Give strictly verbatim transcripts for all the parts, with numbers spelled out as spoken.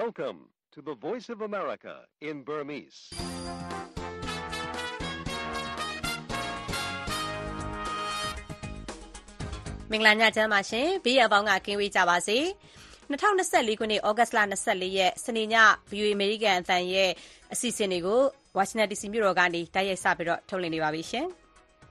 Welcome to the Voice of America in Burmese. ။မင်္ဂလာညချမ်းပါရှင်။ဘေးရပေါင်းကကင်းဝေးကြပါစေ။၂၀၂၄ခုနှစ်ဩဂတ်လ၂၄ရက်စနေည ဗွီအိုအေ အမေရိကန်အသံရဲ့အစီအစဉ်တွေကိုဝါရှင်တန်ဒီစီမြို့တော်ကနေတိုက်ရိုက်စပြီးတော့ထုတ်လွှင့်နေပါပြီရှင်။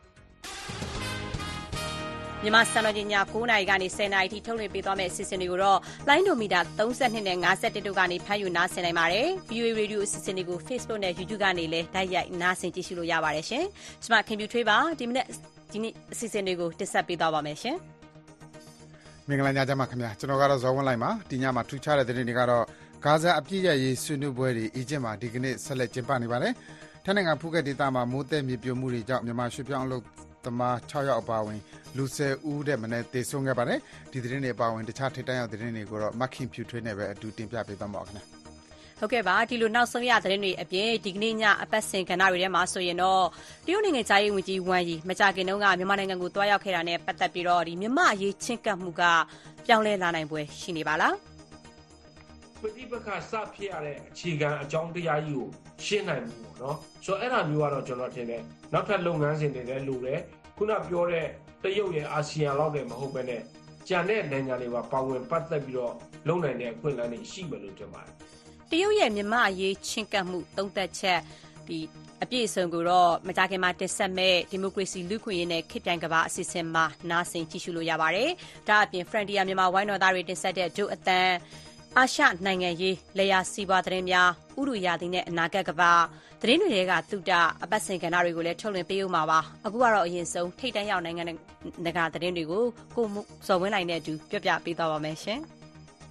မြန်မာစံတော်ချိန်ည၉နာရီကနေ၁၀နာရီထိထုတ်လွှင့်ပေးသွားမယ့်အစီအစဉ်တွေကိုတော့လိုင်းဒိုမီတာ၃၂နဲ့၅၁တို့ကနေဖမ်းယူနားဆင်နိုင်ပါတယ်။ ဗွီအိုအေ Radio အစီအစဉ်တွေကို Facebook နဲ့ YouTube ကနေလည်းတိုက်ရိုက်နားဆင်ကြည့်ရှုလို့ရပါတယ်ရှင်။ကျွန်မခင်ဗျူထွေးပါဒီမိနစ်ဒီနေ့အစီအစဉ်တွေကိုတင်ဆက်ပေးသွားပါမယ်ရှင်။မင်္ဂလာညချမ်းပါခင်ဗျာကျွန်တော်ကတော့ဇော်ဝင်းလိုက်ပါဒီညမှာထူးခြားတဲ့သတင်းတွေကတော့ဂါဇာအပြည့်ရရေးဆွေးနွေးပွဲတွေအီဂျစ်မှာဒီကနေ့ဆက်လက်ကျင်းပနေပါတယ်ထိုင်းနိုင်ငံဖူးခက်ဒေသမှာမိုးသက်မြေပြိုမှုတွေကြောင့်မြန်မာရွှေ့ပြောင်းအလုပ်သမား၆ယောက်အပါအဝင်လူ၁၀ဦးတဲ့မနေ့သေဆုံးခဲ့ပါတယ်ဒီသတင်းတွေအပါအဝင်တခြားထိပ်တန်းရောက်သတင်းတွေကိုတော့မခင်ဖြူထွေးနဲ့ပဲအတူတင်ပြပေးသွားမှာပါခင်ဗျာဟုတ်ကဲ့ပါဒီလိုနောက်ဆုံးရသတင်းတွေအပြင်ဒီကနေ့ညအပတ်စဉ်ကဏ္ဍတွေထဲမှာဆိုရင်တော့တရုတ်နိုင်ငံသားရေးဝန်ကြီးဝမ်ယီမကြာခင်တုန်းကမြန်မာနိုင်ငံကိုတွားရောက်ခဲ့တာနဲ့ပတ်သက်ပြီးတော့ဒီမြန်မာအရေးချင်းကပ်မှုကပြောင်းလဲလာနိုင်ပွဲရှိနေပါလားပဋိပက္ခစဖြစ်ရတဲ့အခြေခံအကြောင်းတရားကြီးကိုရှင်းနိုင်မှုပေါ့နော်ဆိုတော့အဲ့ဒါမျိုးကတော့ကျွန်တော်ထင်တယ်နောက်ထပ်လုပ်ငန်းစဉ်တွေလည်းလိုတယ်ခုနပြောတဲ့တရုတ်ရဲ့အာဆီယံလောက်တည်းမဟုတ်ဘဲနဲ့ကျန်တဲ့နိုင်ငံတွေပါပါဝင်ပတ်သက်ပြီးတော့လုပ်နိုင်တဲ့အခွင့်အလမ်းတွေရှိမယ်လို့ထင်ပါတယ်တရုတ်ရဲ့မြန်မာအရေးချင်းကပ်မှုသုံးသက်ချက်ဒီအပြည့်အစုံကိုတော့မကြာခင်မှာတက်ဆက်မဲ့ဒီမိုကရေစီလူ့ခွင့်ရေးနဲ့ခေတ်ပြိုင်ကမ္ဘာအစီအစဉ်မှာနားဆင်ကြည့်ရှုလို့ရပါတယ်။ဒါအပြင် Frontier မြန်မာဝိုင်းတော်သားတွေတင်ဆက်တဲ့ဂျိုးအတန်အာရှနိုင်ငံရေးလေယာစီးပွားသတင်းများဥရုရာသီနဲ့အနာဂတ်ကမ္ဘာသတင်းတွေကသုတအပတ်စဉ်ကဏ္ဍတွေကိုလည်းထုတ်လွှင့်ပေးဦးမှာပါ။အခုကတော့အရင်ဆုံးထိပ်တန်းရောက်နိုင်ငံတကာသတင်းတွေကိုကိုစော်ဝင်းလိုက်နဲ့အတူပြောပြပေးသွားပါမယ်ရှင်။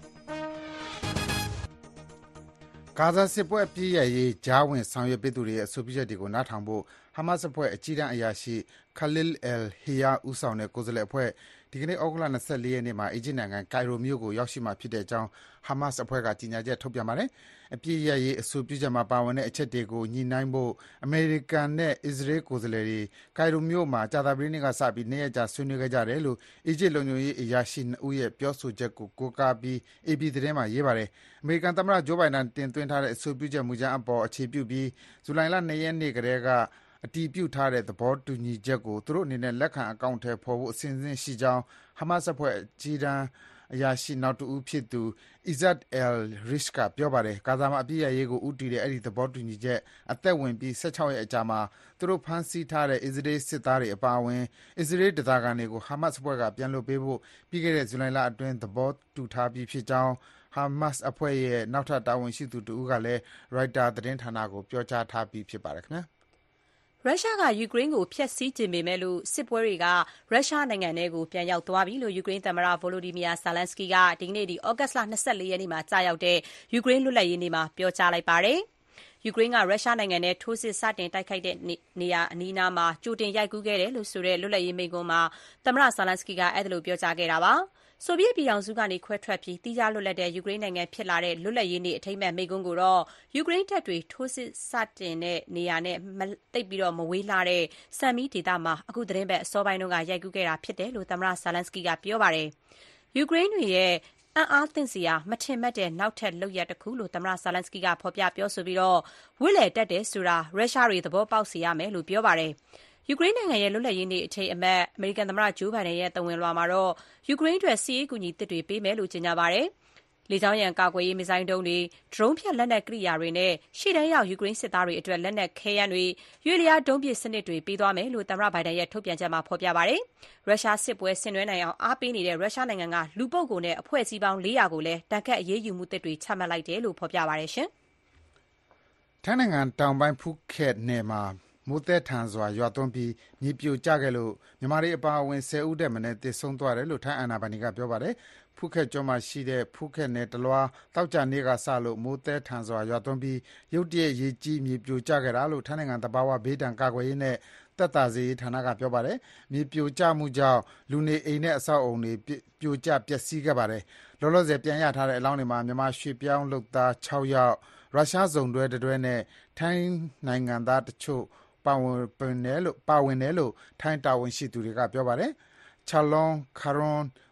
ဂါဇာစစ်ပွဲအပြည့်ရရေးဂျားဝင်ဆောင်ရွက်ပေးသူတွေရဲ့အဆိုပြုချက်တွေကိုနားထောင်ဖို့ဟာမတ်စ်အဖွဲ့အကြီးတန်းအရာရှိခလစ်အယ်ဟီယာဦးဆောင်တဲ့ကိုယ်စားလှယ်အဖွဲ့ဒီကနေ့ဩဂုတ်လ၂၄ရက်နေ့မှာအီဂျစ်နိုင်ငံကိုင်ရိုမြို့ကိုရောက်ရှိမှာဖြစ်တဲ့အကြောင်းဟာမတ်စ်အဖွဲ့ကကြေညာချက်ထုတ်ပြန်ပါတယ်။အပြည့်ရရေးအဆိုပြုချက်မှာပါဝင်တဲ့အချက်တွေကိုညှိနှိုင်းဖို့အမေရိကန်နဲ့အစ္စရေးကိုယ်စားလှယ်တွေကိုင်ရိုမြို့မှာကြာသပတေးနေ့ကစပြီးနှစ်ရက်ကြာဆွေးနွေးခဲ့ကြတယ်လို့အီဂျစ်လုံခြုံရေးအရာရှိနှစ်ဦးရဲ့ပြောဆိုချက်ကိုကိုးကားပြီး အေပီ သတင်းမှာရေးပါတယ်။အမေရိကန်သမ္မတဂျိုးဘိုင်ဒန်တင်သွင်းထားတဲ့အဆိုပြုချက်မူကြမ်းအပေါ်အခြေပြုပြီးဇူလိုင်လ၂ရက်နေ့ကတည်းကအတည်ပြုထားတဲ့သဘောတူညီချက်ကိုသူတို့အနေနဲ့လက်ခံအကောင့်ထဲပေါ်ဖို့အစဉ်အစဉ်ရှိကြောင်းဟာမတ်စ်အဖွဲ့အကြီးတန်းအရာရှိနောက်တဦးဖြစ်သူ Izzat al-Rishq ကပြောပါတယ်။ဂါဇာမှာအပြည့်ရရေးကိုဦးတည်တဲ့အဲ့ဒီသဘောတူညီချက်အသက်ဝင်ပြီး၁၆ရက်အကြာမှာသူတို့ဖမ်းဆီးထားတဲ့အစ္စရေးစစ်သားတွေအပါအဝင်အစ္စရေးဒေသခံတွေကိုဟာမတ်စ်အဖွဲ့ကပြန်လွှတ်ပေးဖို့ပြီးခဲ့တဲ့ဇူလိုင်လအတွင်းသဘောတူထားပြီးဖြစ်ကြောင်းဟာမတ်စ်အဖွဲ့ရဲ့နောက်ထပ်တာဝန်ရှိသူတဦးကလည်းရိုက်တာသတင်းဌာနကိုပြောကြားထားပြီးဖြစ်ပါတယ်ခင်ဗျာ။ရုရှားကယူကရိန်းကိုဖျက်ဆီးခြင်းပေမဲ့လို့စစ်ပွဲတွေကရုရှားနိုင်ငံထဲကိုပြန်ရောက်သွားပြီလို့ယူကရိန်းသမ္မတဗိုလိုဒီမီယာဇာလန်စကီကဒီကနေ့ဒီဩဂတ်လ၂၄ရက်နေ့မှာကြာရောက်တဲ့ယူကရိန်းလွတ်လပ်ရေးနေ့မှာပြောကြားလိုက်ပါတယ်။ယူကရိန်းကရုရှားနိုင်ငံထဲထိုးစစ်စတင်တိုက်ခိုက်တဲ့နေရာအနီးအနားမှာကြိုတင်ရိုက်ကူးခဲ့တယ်လို့ဆိုတဲ့လွတ်လပ်ရေးမိန့်ခွန်းမှာသမ္မတဇာလန်စကီကအဲ့ဒါလိုပြောကြားခဲ့တာပါ။ဆိုဗီယက်ပြည်ထောင်စုကနေခွဲထွက်ပြီးတိကျလွတ်လပ်တဲ့ယူကရိန်းနိုင်ငံဖြစ်လာတဲ့လွတ်လပ်ရေးနေ့အထိမ်းအမှတ်မိန့်ခွန်းကိုတော့ယူကရိန်းတပ်တွေထိုးစစ်စတင်တဲ့နေရာနဲ့တိတ်ပြီးတော့မဝေးလှတဲ့ဆမ်မီဒေသမှာအခုသတင်းပတ်အစောပိုင်းတုန်းကရိုက်ကူးခဲ့တာဖြစ်တယ်လို့သမ္မတဇာလန်စကီကပြောပါတယ်။ယူကရိန်းတွေရဲ့အံ့အားသင့်စရာမထင်မှတ်တဲ့နောက်ထပ်လုပ်ရပ်တစ်ခုလို့သမ္မတဇာလန်စကီကဖော်ပြပြောဆိုပြီးတော့ဝစ်လေတက်တယ်ဆိုတာရုရှားတွေသဘောပေါက်စေရမယ်လို့ပြောပါတယ်။ယူကရိန်းနိုင်ငံရဲ့လွတ်လပ်ရေးနေ့အထိမ်းအမှတ်အမေရိကန်သမ္မတဂျိုးဘိုင်ဒန်ရဲ့သဝင်လွှာမှာတော့ယူကရိန်းအတွက်စစ်ရေးအကူအညီသစ်တွေပေးမယ်လို့ကြေညာပါတယ်။လေကြောင်းရန်ကာကွယ်ရေးမစ်ဇိုင်းဒုံးတွေဒရုန်းဖြတ်လက်နက်ကိရိယာတွေနဲ့ရှေ့တန်းရောက်ယူကရိန်းစစ်သားတွေအတွက်လက်နက်ခဲယမ်းတွေရွေလျားဒုံးပစ်စနစ်တွေပေးသွားမယ်လို့သမ္မတဘိုင်ဒန်ရဲ့ထုတ်ပြန်ချက်မှာဖော်ပြပါတယ်။ရုရှားစစ်ပွဲဆင်နွှဲနိုင်အောင်အားပေးနေတဲ့ရုရှားနိုင်ငံကလူပုဂ္ဂိုလ်နဲ့အဖွဲ့အစည်းပေါင်း၄ရာကိုလည်းတန်ခတ်အရေးယူမှုသစ်တွေချမှတ်လိုက်တယ်လို့ဖော်ပြပါတယ်ရှင်။ထိုင်းနိုင်ငံတောင်ပိုင်းဖူးခက်နယ်မှာမိုးသက်ထန်စွာရွာသွန်းပြီးမြေပြိုကျခဲ့လို့မြန်မာတွေအပါအဝင်၁၀ဦးတဲ့မနေ့သေဆုံးသွားတယ်လို့ထိုင်းအာဏာပိုင်တွေကပြောပါတယ်။ဖူးခက်ကျွန်းမှာရှိတဲ့ဖူးခက်နယ်တလွားတောက်ကြနေ့ကစလို့မိုးသက်ထန်စွာရွာသွန်းပြီးရုတ်တရက်ရေကြီးမြေပြိုကျခဲ့တာလို့ထိုင်းနိုင်ငံတဘာဝဘေးဒဏ်ကာကွယ်ရေးနဲ့သက်သာစေရေးဌာနကပြောပါတယ်။မြေပြိုကျမှုကြောင့်လူနေအိမ်နဲ့အဆောက်အုံတွေပြိုကျပျက်စီးခဲ့ပါတယ်။လောလောဆယ်ပြန်ရထားတဲ့အလောင်းတွေမှာမြန်မာရွှေပြောင်းလုပ်သား၆ယောက်ရုရှားစုံတွဲတွဲနဲ့ထိုင်းနိုင်ငံသားတချို့ပါဝင်တယ်လို့ပါဝင်တယ်လို့ထိုင်းတာဝန်ရှိသူတွေကပြောပါတယ်။ချာလွန်ခါရွန်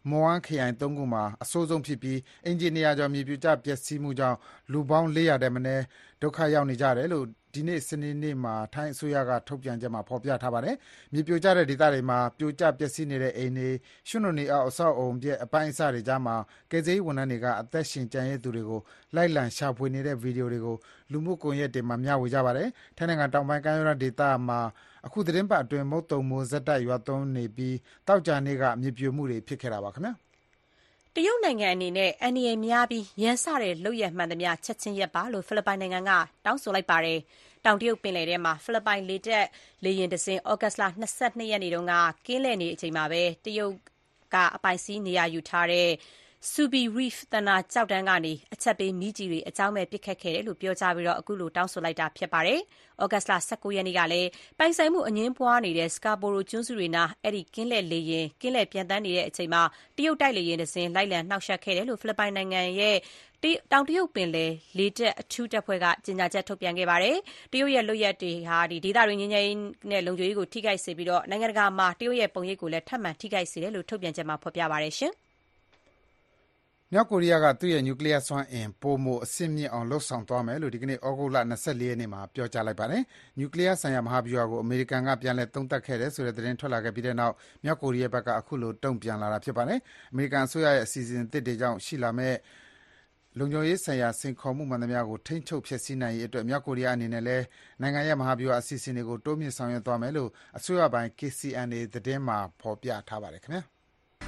မော်ဝမ်းခရိုင်သုံးခုမှာအဆိုးဆုံးဖြစ်ပြီးအင်ဂျင်နီယာကျော်မြေပြိုကျပျက်စီးမှုကြောင့်လူပေါင်းလေးရာတဲ့မနည်းဒုက္ခရောက်နေကြတယ်လို့ဒီနေ့စနေနေ့မှာထိုင်းအစိုးရကထုတ်ပြန်ချက်မှာဖော်ပြထားပါတယ်။မြေပြိုကျတဲ့ဒေသတွေမှာပြိုကျပျက်စီးနေတဲ့အိမ်တွေရွှံ့နုနေအောင်အဆောက်အုံပြက်အပိုင်းအစတွေကြားမှာကယ်ဆယ်ရေးဝန်ထမ်းတွေကအသက်ရှင်ကျန်ရည်သူတွေကိုလိုက်လံရှာဖွေနေတဲ့ဗီဒီယိုတွေကိုလူမှုကွန်ရက်တွေမှာမျှဝေကြပါတယ်။ထိုင်းနိုင်ငံတောင်ပိုင်းကမ်းရိုးတန်းဒေသမှာအခုသတင်းပတ်အတွင်းမုတ်တုံမိုးဇက်တိုက်ရွာသွန်းနေပြီးတောက်ကြနေ့ကမြေပြိုမှုတွေဖြစ်ခဲ့တာပါခင်ဗျာ။တရုတ်နိုင်ငံအနေနဲ့အန္တရာယ်များပြီးရန်စတဲ့လုပ်ရမှန်သမျှချက်ချင်းရပ်ပါလို့ဖိလစ်ပိုင်နိုင်ငံကတောင်းဆိုလိုက်ပါတယ်။တောင်တရုတ်ပင်လယ်ထဲမှာဖိလစ်ပိုင်လေတပ်လေယာဉ်တစ်စင်းဩဂတ်စ်လ၂၂ရက်နေ့တုန်းကကင်းလှည့်နေအချိန်မှာပဲတရုတ်ကအပိုင်စီးနေရာယူထားတဲ့Subi Reef တနာကြောက်တန်းကနေအချက်ပေးမီးကြီးတွေအကြောင်းမဲ့ပစ်ခတ်ခဲ့တယ်လို့ပြောကြားပြီးတော့အခုလိုတောင်းဆိုလိုက်တာဖြစ်ပါတယ်။ဩဂတ်စ်လ၁၉ရက်နေ့ကလည်းပိုင်ဆိုင်မှုအငင်းပွားနေတဲ့ Scarborough ကျွန်းစုတွေနားအဲ့ဒီကင်းလှည့်လေယာဉ်ကင်းလှည့်ပြန်တန်းနေတဲ့အချိန်မှာတရုတ်တိုက်လေယာဉ်တစ်စင်းလိုက်လံနှောက်ယှက်ခဲ့တယ်လို့ဖိလစ်ပိုင်နိုင်ငံရဲ့တောင်တရုတ်ပင်လယ်လေတပ်အထူးတပ်ဖွဲ့ကကြေညာချက်ထုတ်ပြန်ခဲ့ပါတယ်။တရုတ်ရဲ့လုပ်ရက်တွေဟာဒီဒေသတွင်းငြိမ်းချမ်းရေးနဲ့လုံခြုံရေးကိုထိခိုက်စေပြီးတော့နိုင်ငံတကာမှာတရုတ်ရဲ့ပုံရိပ်ကိုလည်းထပ်မံထိခိုက်စေတယ်လို့ထုတ်ပြန်ချက်မှာဖော်ပြပါတယ်ရှင်။မြောက်ကိုရီးယားကသူ့ရဲ့နျူကလ িয়ার စွမ်းအင်ပိုမိုအဆင့်မြင့်အောင်လှုပ်ဆောင်သွားမယ်လို့ဒီကနေ့ဩဂုတ်လ၂၄ရက်နေ့မှာပြောကြားလိုက်ပါတယ်။နျူကလ িয়ার ဆိုင်ရာမဟာဗျူဟာကိုအမေရိကန်ကပြန်လည်သုံးသပ်ခဲ့တယ်ဆိုတဲ့သတင်းထွက်လာခဲ့ပြီးတဲ့နောက်မြောက်ကိုရီးယားဘက်ကအခုလိုတုံ့ပြန်လာတာဖြစ်ပါတယ်။အမေရိကန်အစိုးရရဲ့အစီအစဉ်အသစ်တွေကြောင့်ရှိလာမယ့်လုံခြုံရေးဆိုင်ရာစိန်ခေါ်မှုမှန်သမျှကိုထိန်းချုပ်ဖျက်ဆီးနိုင်ရေးအတွက်မြောက်ကိုရီးယားအနေနဲ့လည်းနိုင်ငံရဲ့မဟာဗျူဟာအစီအစဉ်တွေကိုတိုးမြှင့်ဆောင်ရွက်သွားမယ်လို့အစိုးရပိုင်း K C N A သတင်းမှာဖော်ပြထားပါတယ်ခင်ဗျာ။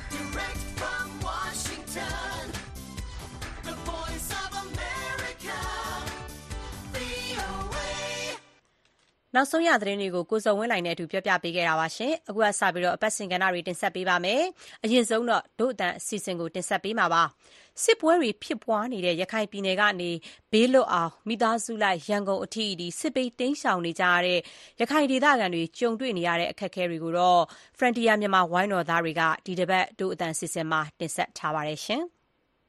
နောက်ဆုံးရသတင်းတွေကိုကိုစုံဝင်းလိုင်နဲ့အတူပြောပြပေးခဲ့တာပါရှင်။အခုကစပြီးတော့အပတ်စဉ်ကဏ္ဍတွေတင်ဆက်ပေးပါမယ်။အရင်ဆုံးတော့ဒုအတန်အစီအစဉ်ကိုတင်ဆက်ပေးမှာပါ။စစ်ပွဲတွေဖြစ်ပွားနေတဲ့ရခိုင်ပြည်နယ်ကနေဘေးလွတ်အောင်မိသားစုလိုက်ရန်ကုန်အထိဒီစစ်ပေးတင်းရှောင်နေကြရတဲ့ရခိုင်ဒေသခံတွေကြုံတွေ့နေရတဲ့အခက်အခဲတွေကိုတော့ Frontier မြန်မာဝိုင်းတော်သားတွေကဒီတစ်ပတ်ဒုအတန်အစီအစဉ်မှာတင်ဆက်ထားပါတယ်ရှင်။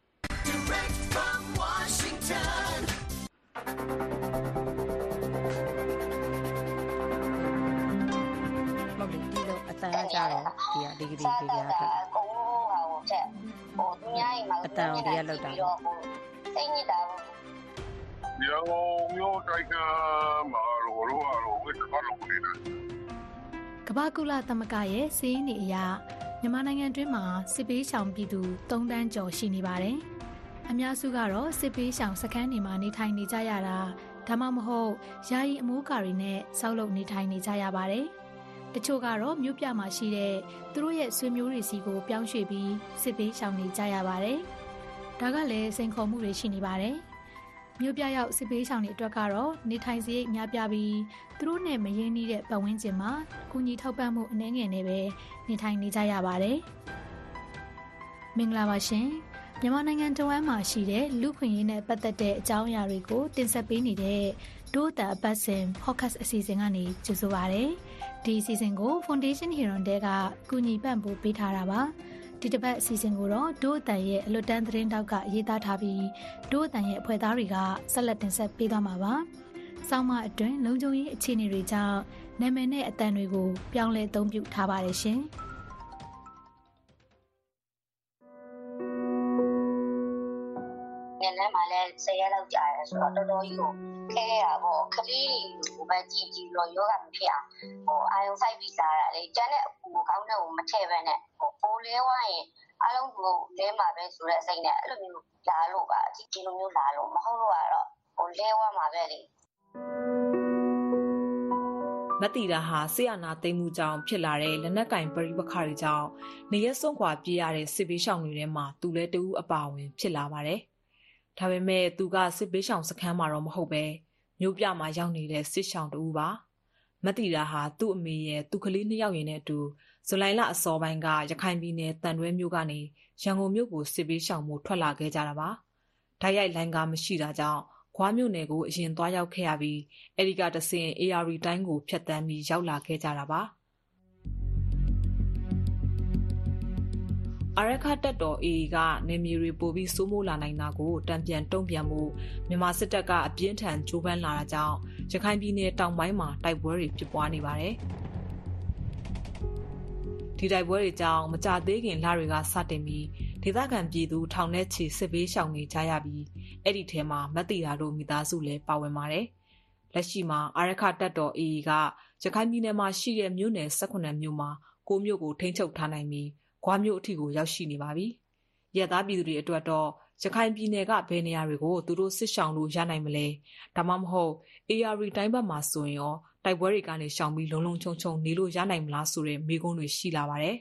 တန်ရကြတော့ဒီကဒီကဒီကထက်ကိုဟာဟိုချက်ဟိုသူများအိမ်မှာအတန်ကိုဒီကလောက်တာပြီးတော့ဟိုစိတ်ညစ်တာဒီတော့မျိုးတိုက်ခါမှာတော့ရောရောဝစ်ခါလို့နေတာကမ္ဘာကုလသမဂ္ဂရဲ့စီးရင်အရာမြန်မာနိုင်ငံတွင်းမှာစစ်ပေးရှောင်ပြည်သူ၃တန်းကျော်ရှိနေပါတယ်အများစုကတော့စစ်ပေးရှောင်စခန်းတွေမှာနေထိုင်နေကြရတာဒါမှမဟုတ်ယာယီအမိုးကာတွေနဲ့ဆောက်လုပ်နေထိုင်နေကြရပါတယ်တချို့ကတော့မြို့ပြမှာရှိတဲ့သူတို့ရဲ့ဆွေမျိုးတွေစီကိုပြောင်းရွှေ့ပြီးစစ်ပေးရှောင်နေကြရပါတယ်။ဒါကလည်းစိန်ခေါ်မှုတွေရှိနေပါတယ်။မြို့ပြရောက်စစ်ပေးရှောင်တွေအတွက်ကတော့နေထိုင်စရိတ်များပြပြီးသူတို့နဲ့မရင်းနှီးတဲ့ပတ်ဝန်းကျင်မှာကူညီထောက်ပံ့မှုအနည်းငယ်နဲ့ပဲနေထိုင်နေကြရပါတယ်။မင်္ဂလာပါရှင်။မြန်မာနိုင်ငံတဝမ်းမှာရှိတဲ့လူခွင့်ရေးနဲ့ပတ်သက်တဲ့အကြောင်းအရာတွေကိုတင်ဆက်ပေးနေတဲ့ဒို့တာအပတ်စဉ် podcast အစီအစဉ်ကနေကြိုဆိုပါရစေ။ဒီအစီအစဉ်ကို Foundation Heron တဲကကူညီပံ့ပိုးပေးထားတာပါဒီတစ်ပတ်အစီအစဉ်ကိုတော့ဒို့အတန်ရဲ့အလွတ်တန်းသတင်းတောက်ကရေးသားထားပြီးဒို့အတန်ရဲ့အဖွဲ့သားတွေကဆက်လက်တင်ဆက်ပေးသွားမှာပါစောင်းမအတွင်းလုံခြုံရေးအခြေအနေတွေကြောင့်နာမည်နဲ့အတန်တွေကိုပြောင်းလဲအသုံးပြုထားပါတယ်ရှင်ညနေမှလည်းဆယ်ရက်လောက်ကြာတယ်ဆိုတော့တော်တော်ကြီးကိုခဲရတာပေါ့ကလေးကိုပဲကြည့်ကြည့်လို့ယောဂမဖြစ်အောင်ဟိုအာယုံဆိုင်ပြီးစားတာလေကျန်တဲ့အပူကောင်းတဲ့ကိုမထည့်ဘဲနဲ့ဟိုပိုးလဲဝိုင်းရင်အလုံးကိုလဲမှာပဲဆိုတဲ့အစိမ့်နဲ့အဲ့လိုမျိုးလာလို့ပါဒီဒီလိုမျိုးလာလို့မဟုတ်လို့ကတော့ဟိုလဲဝမှာပဲလေမတိတာဟာဆေးရနာသိမ်းမှုကြောင့်ဖြစ်လာတဲ့လက်နက်ကင်ပရိပခါတွေကြောင့်နေရက်ဆုံးခွာပြေးရတဲ့စစ်ပေးရှောင်တွေထဲမှာသူလည်းတူအပါဝင်ဖြစ်လာပါတယ်ဒါပေမဲ့သူကစစ်ပေးရှောင်စခန်းမှာတော့မဟုတ်ပဲမြို့ပြမှာရောက်နေတဲ့စစ်ရှောင်တူပါမတိတာဟာသူ့အမေရဲ့သူ့ကလေးနှစ်ယောက်ရင်းနဲ့အတူဇူလိုင်လအစောပိုင်းကရခိုင်ပြည်နယ်တန်တွဲမြို့ကနေရန်ကုန်မြို့ကိုစစ်ပေးရှောင်မှုထွက်လာခဲ့ကြတာပါဓာတ်ရိုက်လိုင်းကားမရှိတာကြောင့်ခွားမြို့နယ်ကိုအရင်သွားရောက်ခဲ့ရပြီးအဲဒီကတဆင့် A R တိုင်းကိုဖျက်ဆီးပြီးရောက်လာခဲ့ကြတာပါအရခတ်တော် A ကနေမြေတွေပို့ပြီးစိုးမိုးလာနိုင်တာကိုတံပြန်တုံ့ပြန်မှုမြန်မာစစ်တပ်ကအပြင်းထန်ကြိုးပမ်းလာတာကြောင့်ရခိုင်ပြည်နယ်တောင်ပိုင်းမှာတိုက်ပွဲတွေဖြစ်ပွားနေပါတယ်။ဒဒီတိုက်ပွဲတွေကြောင့်မကြသေးခင်လတွေကစတင်ပြီးဒေသခံပြည်သူထောင်ထဲချီစစ်ဘေးရှောင်နေကြရပြီးအဲ့ဒီထဲမှာမတ်တီတာတို့မိသားစုလည်းပါဝင်ပါတယ်။လက်ရှိမှာအာရခတပ်တော် အေအေ ကရခိုင်ပြည်နယ်မှာရှိတဲ့မြို့နယ်၁၈မြို့မှာ၉မြို့ကိုထိန်းချုပ်ထားနိုင်ပြီးဂွမြို့အထိကိုရောက်ရှိနေပါပြီ။ရဲသားပြည်သူတွေအတွက်တော့ရခိုင်ပြည်နယ်ကဘယ်နေရာတွေကိုသူတို့စစ်ရှောင်လို့ရနိုင်မလဲဒါမှမဟုတ် အေအာရီ တိုင်းဘက်မှာဆိုရင်ရောတိုက်ပွဲတွေကနေရှောင်ပြီးလုံလုံခြုံခြုံနေလို့ရနိုင်မလားဆိုတဲ့မေးခွန်းတွေရှိလာပါတယ်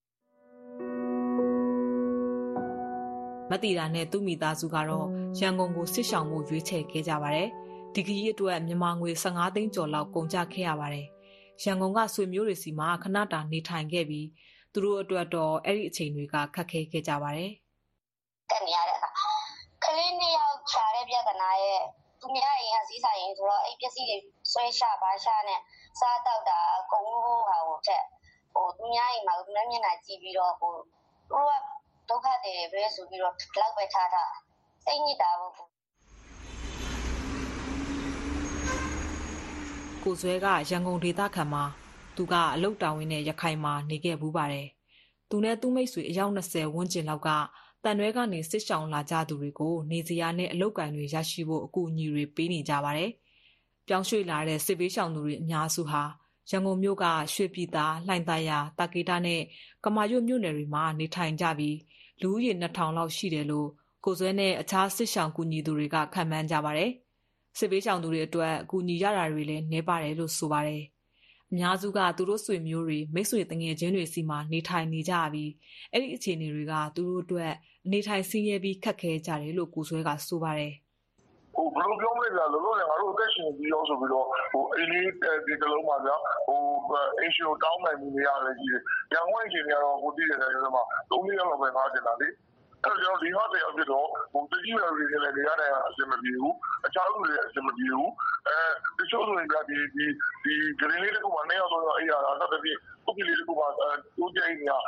မတီတာနဲ့သူ့မိသားစုကတော့ရန်ကုန်ကိုစစ်ရှောင်မှုရွေးချယ်ခဲ့ကြပါတယ်ဒီခရီးအတွက်မြန်မာငွေ၁၅သိန်းကျော်လောက်ကုန်ကျခဲ့ရပါတယ်ရန်ကုန်ကဆွေမျိုးတွေစီမှာခဏတာနေထိုင်ခဲ့ပြီးသူတို့အတွက်တော့အဲ့ဒီအချိန်တွေကခက်ခဲခဲ့ကြပါတယ်တက်နေရတဲ့ကလေးနှစ်ယောက်ခြားတဲ့ပြဿနာရဲ့သူများရင်အစည်းဆိုင်ရင်ဆိုတော့အဲ့ပစ္စည်းတွေဆွဲရှာပါရှာနဲ့စားတောက်တာအကုန်လုံးဟာဟိုချက်ဟိုသူများရင်မှာသူများမျက်နှာကြည့်ပြီးတော့ဟိုသူကဒုက္ခတွေပဲဆိုပြီးတော့လောက်ပဲထားတာစိတ်ညစ်တာပေါ့ကိုဆွဲကရန်ကုန်ဒေသခံမှာသူကအလုတ်တောင်ဝင်းနဲ့ရခိုင်မှာနေခဲ့ဘူးပါတယ်သူနဲ့သူ့မိတ်ဆွေအယောက်၂၀ဝန်းကျင်လောက်ကတန်ရွဲကနေစစ်ရှောင်လာကြသူတွေကိုနေစရာနဲ့အလုတ်ကင်တွေရရှိဖို့အကူအညီတွေပေးနေကြပါတယ်။ပြောင်းရွှေ့လာတဲ့စစ်ဘေးရှောင်သူတွေအများစုဟာရန်ကုန်မြို့ကရွှေပြည်သာလှိုင်သာယာတာကေတာနဲ့ကမာရွတ်မြို့နယ်တွေမှာနေထိုင်ကြပြီးလူဦးရေနှစ်ထောင်လောက်ရှိတယ်လို့ကိုဆွဲနဲ့အခြားစစ်ရှောင်ကူညီသူတွေကခန့်မှန်းကြပါတယ်။စစ်ဘေးရှောင်သူတွေအတွက်အကူအညီရတာတွေလည်းနည်းပါတယ်လို့ဆိုပါတယ်။အများစုကသူတို့ဆွေမျိုးတွေမိတ်ဆွေတငယ်ချင်းတွေစီမှာနေထိုင်နေကြပြီးအဲ့ဒီအခြေအနေတွေကသူတို့အတွက်အနေထိုင်ဆင်းရဲပြီးခက်ခဲကြတယ်လို့ကိုဆွဲကဆိုပါတယ်ဟိုဘယ်လိုပြောမလဲဗျာလောလောဆယ်ငါတို့အသက်ရှင်ပြီးရောဆိုပြီးတော့ဟိုအင်းလေးဒီကလုံးပါဗျာဟိုအင်းရှိကိုတောင်းနိုင်မှုမရလည်းကြီးတယ်။ရန်ကုန်အချိန်တွေကတော့ကိုတည်ရတယ်ဆိုတော့မှသုံးရက်လောက်ပဲငါးကျင်တာလေ။အဲ့တော့ဒီဟာတည်းအဖြစ်တော့ဟိုတကြီးရတွေလည်းနေရတဲ့အဆင်မပြေဘူး။အခြားလူတွေအဆင်မပြေဘူး။အဲတချို့ဆိုရင်ဗျာဒီဒီဒီဂရင်းလေးတစ်ခုမှနှစ်ယောက်တော့အေးရတာတော့တည်းပုတ်ကလေးတစ်ခုမှတိုးကြိုင်နေရ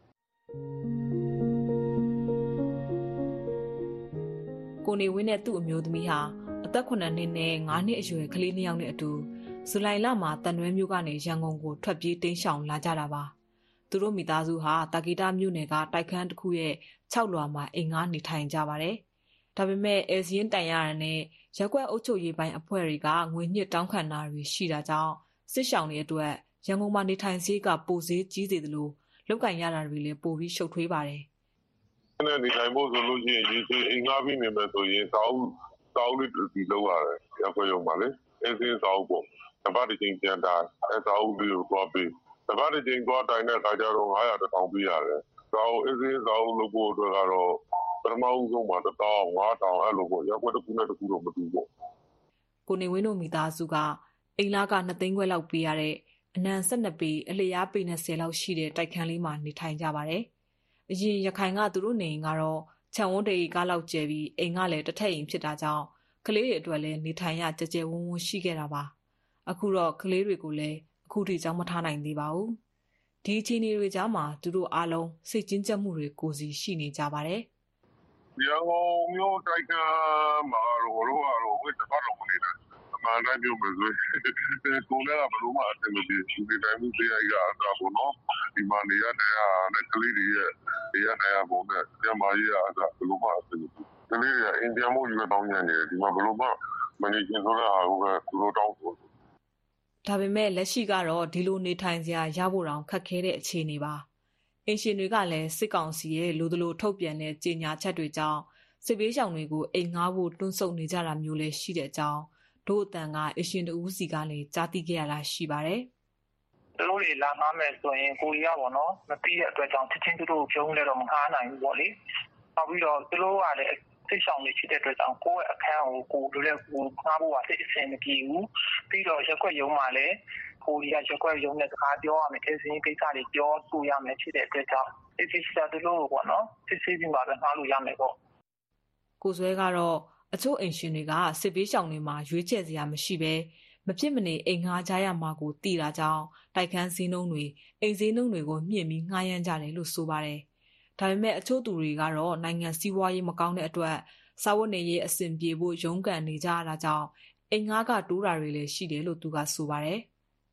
ကိုနေဝင်းနဲ့သူ့အမျိုးသမီးဟာအသက်ခုနှစ်နှစ်နဲ့၅နှစ်အရွယ်ကလေးနှစ်ယောက်နဲ့အတူဇူလိုင်လမှာတန်ရွဲမြို့ကနေရန်ကုန်ကိုထွက်ပြေးတိမ်းရှောင်လာကြတာပါသူတို့မိသားစုဟာတာကီတာမြို့နယ်ကတိုက်ခန်းတစ်ခုရဲ့၆လွာမှာအိမ်ငါးနေထိုင်ကြပါတယ်ဒါပေမဲ့အဲစီရင်တိုင်ရတဲ့နဲ့ရက်ကွက်အုပ်ချုပ်ရေးပိုင်းအဖွဲ့တွေကငွေညှစ်တောင်းခံတာတွေရှိတာကြောင့်စစ်ရှောင်တွေအတွက်ရန်ကုန်မှာနေထိုင်စေးကပိုစေးကြီးစေတယ်လို့လောက်ကင်ရတာတွေလည်းပိုပြီးရှုပ်ထွေးပါတယ်နဲ့ဒီတိုင်းမို့ဆိုလို့ရှိရင်ဒီအင်္ဂါပြီးနေမယ်ဆိုရင်တောင်းတောင်းလေးဒီလောက်ရတယ်ရက်ွက်ရုံပါလေအင်းစင်းတောင်းပေါ့တပတ်တစ်ချိန်ပြန်တာအဲတောင်းလေးကိုသွားပြီးတပတ်တစ်ချိန်သွားတိုင်တဲ့ခါကျတော့ငါးရာတောင်းပေးရတယ်တောင်းအင်းစင်းတောင်းလို့ဖို့အတွက်ကတော့ပထမဦးဆုံးမှာတောင်းငါးတောင်းအဲ့လိုပေါ့ရက်ွက်တစ်ခုနဲ့တစ်ခုတော့မတူပေါ့ကိုနေဝင်းတို့မိသားစုကအိမ်လာကနှစ်သိန်းခွဲလောက်ပေးရတဲ့အနံ၁၂ပေအလျားပေ၂၀လောက်ရှိတဲ့တိုက်ခန်းလေးမှာနေထိုင်ကြပါတယ်အရင်ရခိုင်ကသူတို့နေရင်ကတော့ခြံဝန်းတေကားလောက်ကျဲပြီးအိမ်ကလည်းတစ်ထပ်အိမ်ဖြစ်တာကြောင့်ကလေးတွေအတွက်လည်းနေထိုင်ရကြကြဝန်းဝန်းရှိခဲ့တာပါအခုတော့ကလေးတွေကိုလည်းအခုထိကြောင်းမထားနိုင်သေးပါဘူးဒီအခြေအနေတွေကြားမှာသူတို့အားလုံးစိတ်ကျဉ်ကျပ်မှုတွေကိုစီရှိနေကြပါတယ်ရန်ကုန်မြို့တိုက်ခန်းမှာတော့တို့ကတော့ဝိတ္တပတ်တော်မနေတာအမှန်တိုင်းပြောမယ်ဆိုရင်ကိုယ်လည်းဘယ်လိုမှအဆင်မပြေဘူးဒီတိုင်းမျိုးတရားရတာပေါ့နော်ဒီမှာနေရတဲ့အားနဲ့ကလေးတွေရဲ့နေရတဲ့အားပုံနဲ့ကျမကြီးအားကဘယ်လိုမှအဆင်မပြေကလေးတွေအိန္ဒိယမို့ယူတောင်းနေတယ်ဒီမှာဘယ်လိုမှမနေချင်ဆိုတဲ့အားကိုပဲသူတို့တောင်းဆိုဒါပေမဲ့လက်ရှိကတော့ဒီလိုနေထိုင်စရာရဖို့တောင်ခက်ခဲတဲ့အခြေအနေပါအင်ရှင်တွေကလည်းစစ်ကောင်စီရဲ့လိုသလိုထုတ်ပြန်တဲ့ကြေညာချက်တွေကြောင့်စစ်ဘေးရှောင်တွေကိုအိမ်ငှားဖို့တွန်းဆုတ်နေကြတာမျိုးလည်းရှိတဲ့အကြောင်းတို့အတန်ကအရှင်တူးစီကလည်းကြားသိခဲ့ရတာရှိပါတယ်။သူတို့တွေလာမှာမယ်ဆိုရင်ကိုရီးယားပေါ့နော်မသိတဲ့အတွက်ကြောင့်ချက်ချင်းသူတို့ကိုပြုံးလဲတော့မငှားနိုင်ဘူးပေါ့လေ။နောက်ပြီးတော့သူတို့ကလည်းစစ်ဆောင်တွေဖြစ်တဲ့အတွက်ကြောင့်ကိုယ့်ရဲ့အခန်းကိုကိုလိုလဲကိုငှားဖို့ကစိတ်အဆင်မပြေဘူး။ပြီးတော့ရက်ွက်ရုံမှာလည်းကိုရီးယားရက်ွက်ရုံနဲ့စကားပြောရမယ်အစင်းကိစ္စတွေပြောဆိုရမယ်ဖြစ်တဲ့အတွက်ကြောင့်အစ်စ်စာသူတို့ပေါ့နော်စစ်စစ်ပြီးမှပဲငှားလို့ရမယ်ပေါ့။ကိုဆွဲကတော့အချို့အိမ်ရှင်တွေကစစ်ဘေးရှောင်တွေမှာရွေးချယ်စရာမရှိဘဲမဖြစ်မနေအိမ်ငှားကြရမှာကိုသိတာကြောင့်တိုက်ခန်းစည်းနှုံးတွေအိမ်စည်းနှုံးတွေကိုမြင့်ပြီးငှားရမ်းကြတယ်လို့ဆိုပါတယ်။ဒါပေမဲ့အချို့သူတွေကတော့နိုင်ငံစီးပွားရေးမကောင်းတဲ့အတွက်စာဝတ်နေရေးအဆင်ပြေဖို့ရုန်းကန်နေကြရတာကြောင့်အိမ်ငှားကတိုးတာတွေလည်းရှိတယ်လို့သူကဆိုပါတယ်။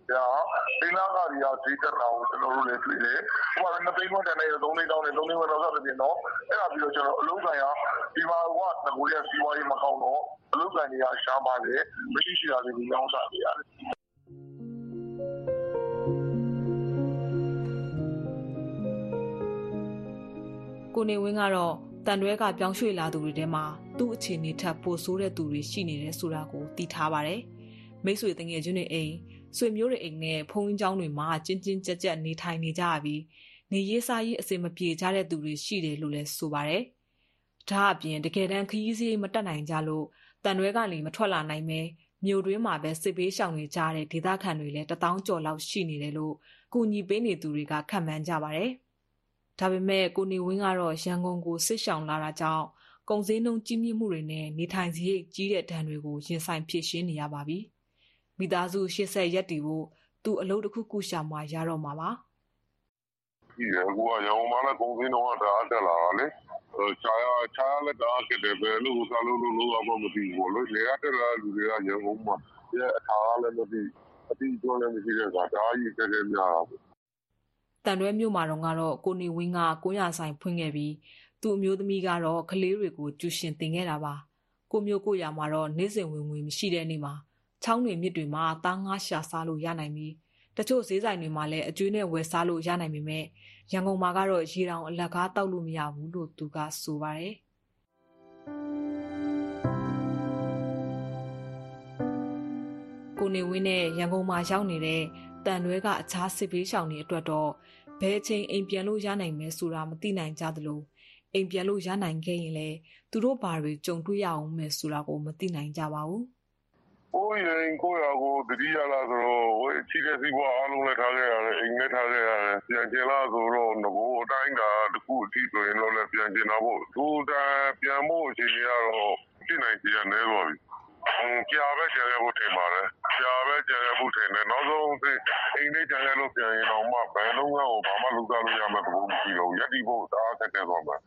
ဗျာအိမ်လာကတွေကဈေးတက်တာကိုကျွန်တော်တို့လည်းတွေ့တယ်။ဟိုကနှစ်သိန်းခွန်းတန်တဲ့သုံးသိန်းတောင်းတယ်သုံးသိန်းခွန်းတော့ဆက်ပြီးတော့အဲ့ဒါပြီးတော့ကျွန်တော်အလုံးဆိုင်ရဒီမှာကငကိုရစီဝါရေးမကောင်းတော့အလုံးဆိုင်တွေကရှားပါတယ်မရှိရှိတာတွေရောင်းစားနေရတယ်။ကိုနေဝင်းကတော့တန်တွဲကပြောင်းရွှေ့လာသူတွေထဲမှာသူ့အခြေအနေထပ်ပိုဆိုးတဲ့သူတွေရှိနေတယ်ဆိုတာကိုသိထားပါတယ်။မိတ်ဆွေတငယ်ချင်းတွေအိမ်ဆွေမျိုးတွေအိမ်နဲ့ဖုန်းကြီးကျောင်းတွေမှာကျဉ်ကျဉ်ကြက်ကြက်နေထိုင်နေကြရပြီးနေရေးစားရေးအစင်မပြေကြတဲ့သူတွေရှိတယ်လို့လည်းဆိုပါတယ်။ဒါအပြင်တကယ်တမ်းခရီးစည်းမတက်နိုင်ကြလို့တန်တွဲကနေမထွက်လာနိုင်ပဲမြို့တွင်းမှာပဲစစ်ပေးရှောင်နေကြတဲ့ဒေသခံတွေလည်းတထောင်ကျော်လောက်ရှိနေတယ်လို့ကူညီပေးနေသူတွေကခန့်မှန်းကြပါတယ်။ဒါပေမဲ့ကိုနေဝင်းကတော့ရန်ကုန်ကိုစစ်ရှောင်လာတာကြောင့်ကုန်စည်နှုန်းကြီးမြင့်မှုတွေနဲ့နေထိုင်စရိတ်ကြီးတဲ့ဒဏ်တွေကိုရင်ဆိုင်ဖြေရှင်းနေရပါပြီ။မိသားစုရှစ်ဆက်ရက်တီဖို့သူအလုပ်တစ်ခုခုရှာမှရတော့မှာပါ။ဒီကူကရန်ကုန်မှာလည်းကုန်စည်နှုန်းကတအားတက်လာတာလေ။ခြားရခြားလည်းတအားကတဲ့ပဲလို့စားလို့လို့လို့တော့မသိဘူးလို့လေရတဲ့လူတွေကရန်ကုန်မှာရဲ့အခါလည်းမသိအတိအကျလည်းမရှိတဲ့ကတအားကြီးတက်တယ်များတာပေါ့တန်တွဲမြို့မှာတော့ကတော့ကိုနေဝင်းကကိုရဆိုင်ဖွင့်ခဲ့ပြီးသူ့အမျိုးသမီးကတော့ကလေးတွေကိုကျူရှင်တင်ခဲ့တာပါကိုမျိုးကိုရမှာတော့နေ့စဉ်ဝင်ဝင်မရှိတဲ့နေ့မှာချောင်းတွေမြစ်တွေမှာသားငါးရှာစားလို့ရနိုင်ပြီးတချို့ဈေးဆိုင်တွေမှာလည်းအကျွေးနဲ့ဝယ်စားလို့ရနိုင်ပေမဲ့ရန်ကုန်မှာကတော့ရေတောင်အလက်ကားတောက်လို့မရဘူးလို့သူကဆိုပါတယ်ကိုနေဝင်းနဲ့ရန်ကုန်မှာရောက်နေတဲ့တန်တွဲကအခြားစစ်ပေးရှောင်တွေအတွက်တော့ဘယ်အချိန်အိမ်ပြန်လို့ရနိုင်မယ်ဆိုတာမသိနိုင်ကြသလိုအိမ်ပြန်လို့ရနိုင်ခဲ့ရင်လည်းသူတို့ဘာတွေကြုံတွေ့ရအောင်မယ်ဆိုတာကိုမသိနိုင်ကြပါဘူး။ကိုရင်ကိုရကိုတတိယလာဆိုတော့ဟိုချီတဲ့စီးပွားအားလုံးလည်းထားခဲ့ရတယ်အိမ်လည်းထားခဲ့ရတယ်ပြန်ကျင်လာဆိုတော့ငကိုအတိုင်းကတခုအထိဆိုရင်တော့လည်းပြန်ကျင်တော့ဖို့သူတန်ပြန်ဖို့အချိန်ကြီးကတော့သိနိုင်ကြရနေတော့ပြီ။ကြာပဲကြာရဖို့ထင်ပါတယ်ကြာပဲကြာရဖို့ထင်တယ်နောက်ဆုံးအိမ်လေးကြာရလို့ပြန်ရင်တော့မှဘယ်လုံးကကိုဘာမှလုပ်ကြလို့ရမှာတော့မရှိတော့ရက်တီဖို့တအားခက်ခဲသွားမှာ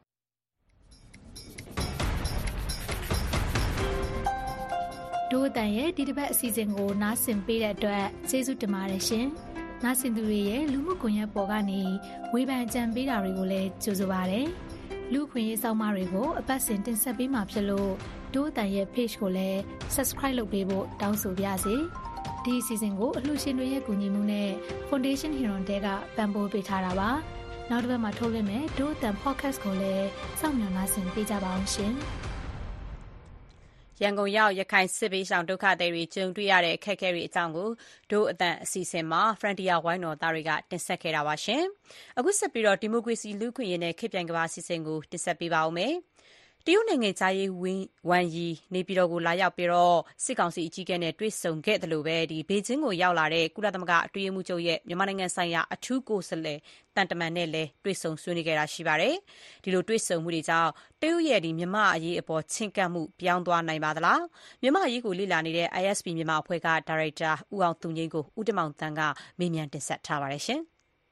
ဒို့အတန်ရဲ့ဒီတစ်ပတ်အစီအစဉ်ကိုနားဆင်ပေးတဲ့အတွက်ကျေးဇူးတင်ပါတယ်ရှင်။နားဆင်သူတွေရဲ့လူမှုကွန်ရက်ပေါ်ကနေဝေဖန်ကြံပေးတာတွေကိုလည်းကြိုဆိုပါရစေ။လူခွင့်ရေးစောင့်မတွေကိုအပတ်စဉ်တင်ဆက်ပေးမှာဖြစ်လို့ဒို့အတန်ရဲ့ page ကိုလည်း subscribe လုပ်ပေးဖို့တောင်းဆိုပါရစေ။ဒီအစီအစဉ်ကိုအလှူရှင်တွေရဲ့ကူညီမှုနဲ့ Foundation Hero တဲကပံ့ပိုးပေးထားတာပါ။နောက်တစ်ပတ်မှာထုတ်လွှင့်မယ်ဒို့အတန် podcast ကိုလည်းစောင့်မျှော်နားဆင်ပေးကြပါအောင်ရှင်။ရန်ကုန်ရောက်ရခိုင်စစ်ပေးရှောင်ဒုက္ခသည်တွေကြုံတွေ့ရတဲ့အခက်အခဲတွေအကြောင်းကိုဒို့အတန်အစီအစဉ်မှာ Frontier ဝိုင်းတော်သားတွေကတင်ဆက်ခဲ့တာပါရှင်။အခုဆက်ပြီးတော့ဒီမိုကရေစီလူ့ခွင့်ရေးနဲ့ခေတ်ပြိုင်ကမ္ဘာအစီအစဉ်ကိုတင်ဆက်ပေးပါဦးမယ်။တရုတ်နိုင်ငံသားရေးဝန်ကြီးနေပြည်တော်ကိုလာရောက်ပြီးတော့စစ်ကောင်စီအကြီးအကဲနဲ့တွေ့ဆုံခဲ့တယ်လို့ပဲဒီဘေကျင်းကိုရောက်လာတဲ့ကုလသမဂ္ဂအတွင်းရေးမှူးချုပ်ရဲ့မြန်မာနိုင်ငံဆိုင်ရာအထူးကိုယ်စားလှယ်တန်တမန်နဲ့လည်းတွေ့ဆုံဆွေးနွေးခဲ့တာရှိပါတယ်။ဒီလိုတွေ့ဆုံမှုတွေကြောင့်တရုတ်ရဲ့ဒီမြန်မာအရေးအပေါ်ချင့်ကပ်မှုပြောင်းသွားနိုင်ပါသလား။မြန်မာအရေးကိုလေ့လာနေတဲ့ I S P မြန်မာအဖွဲ့ကဒါရိုက်တာဦးအောင်သူငိမ့်ကိုဦးတမောင်တန်းကမေးမြန်းတင်ဆက်ထားပါတယ်ရှင်။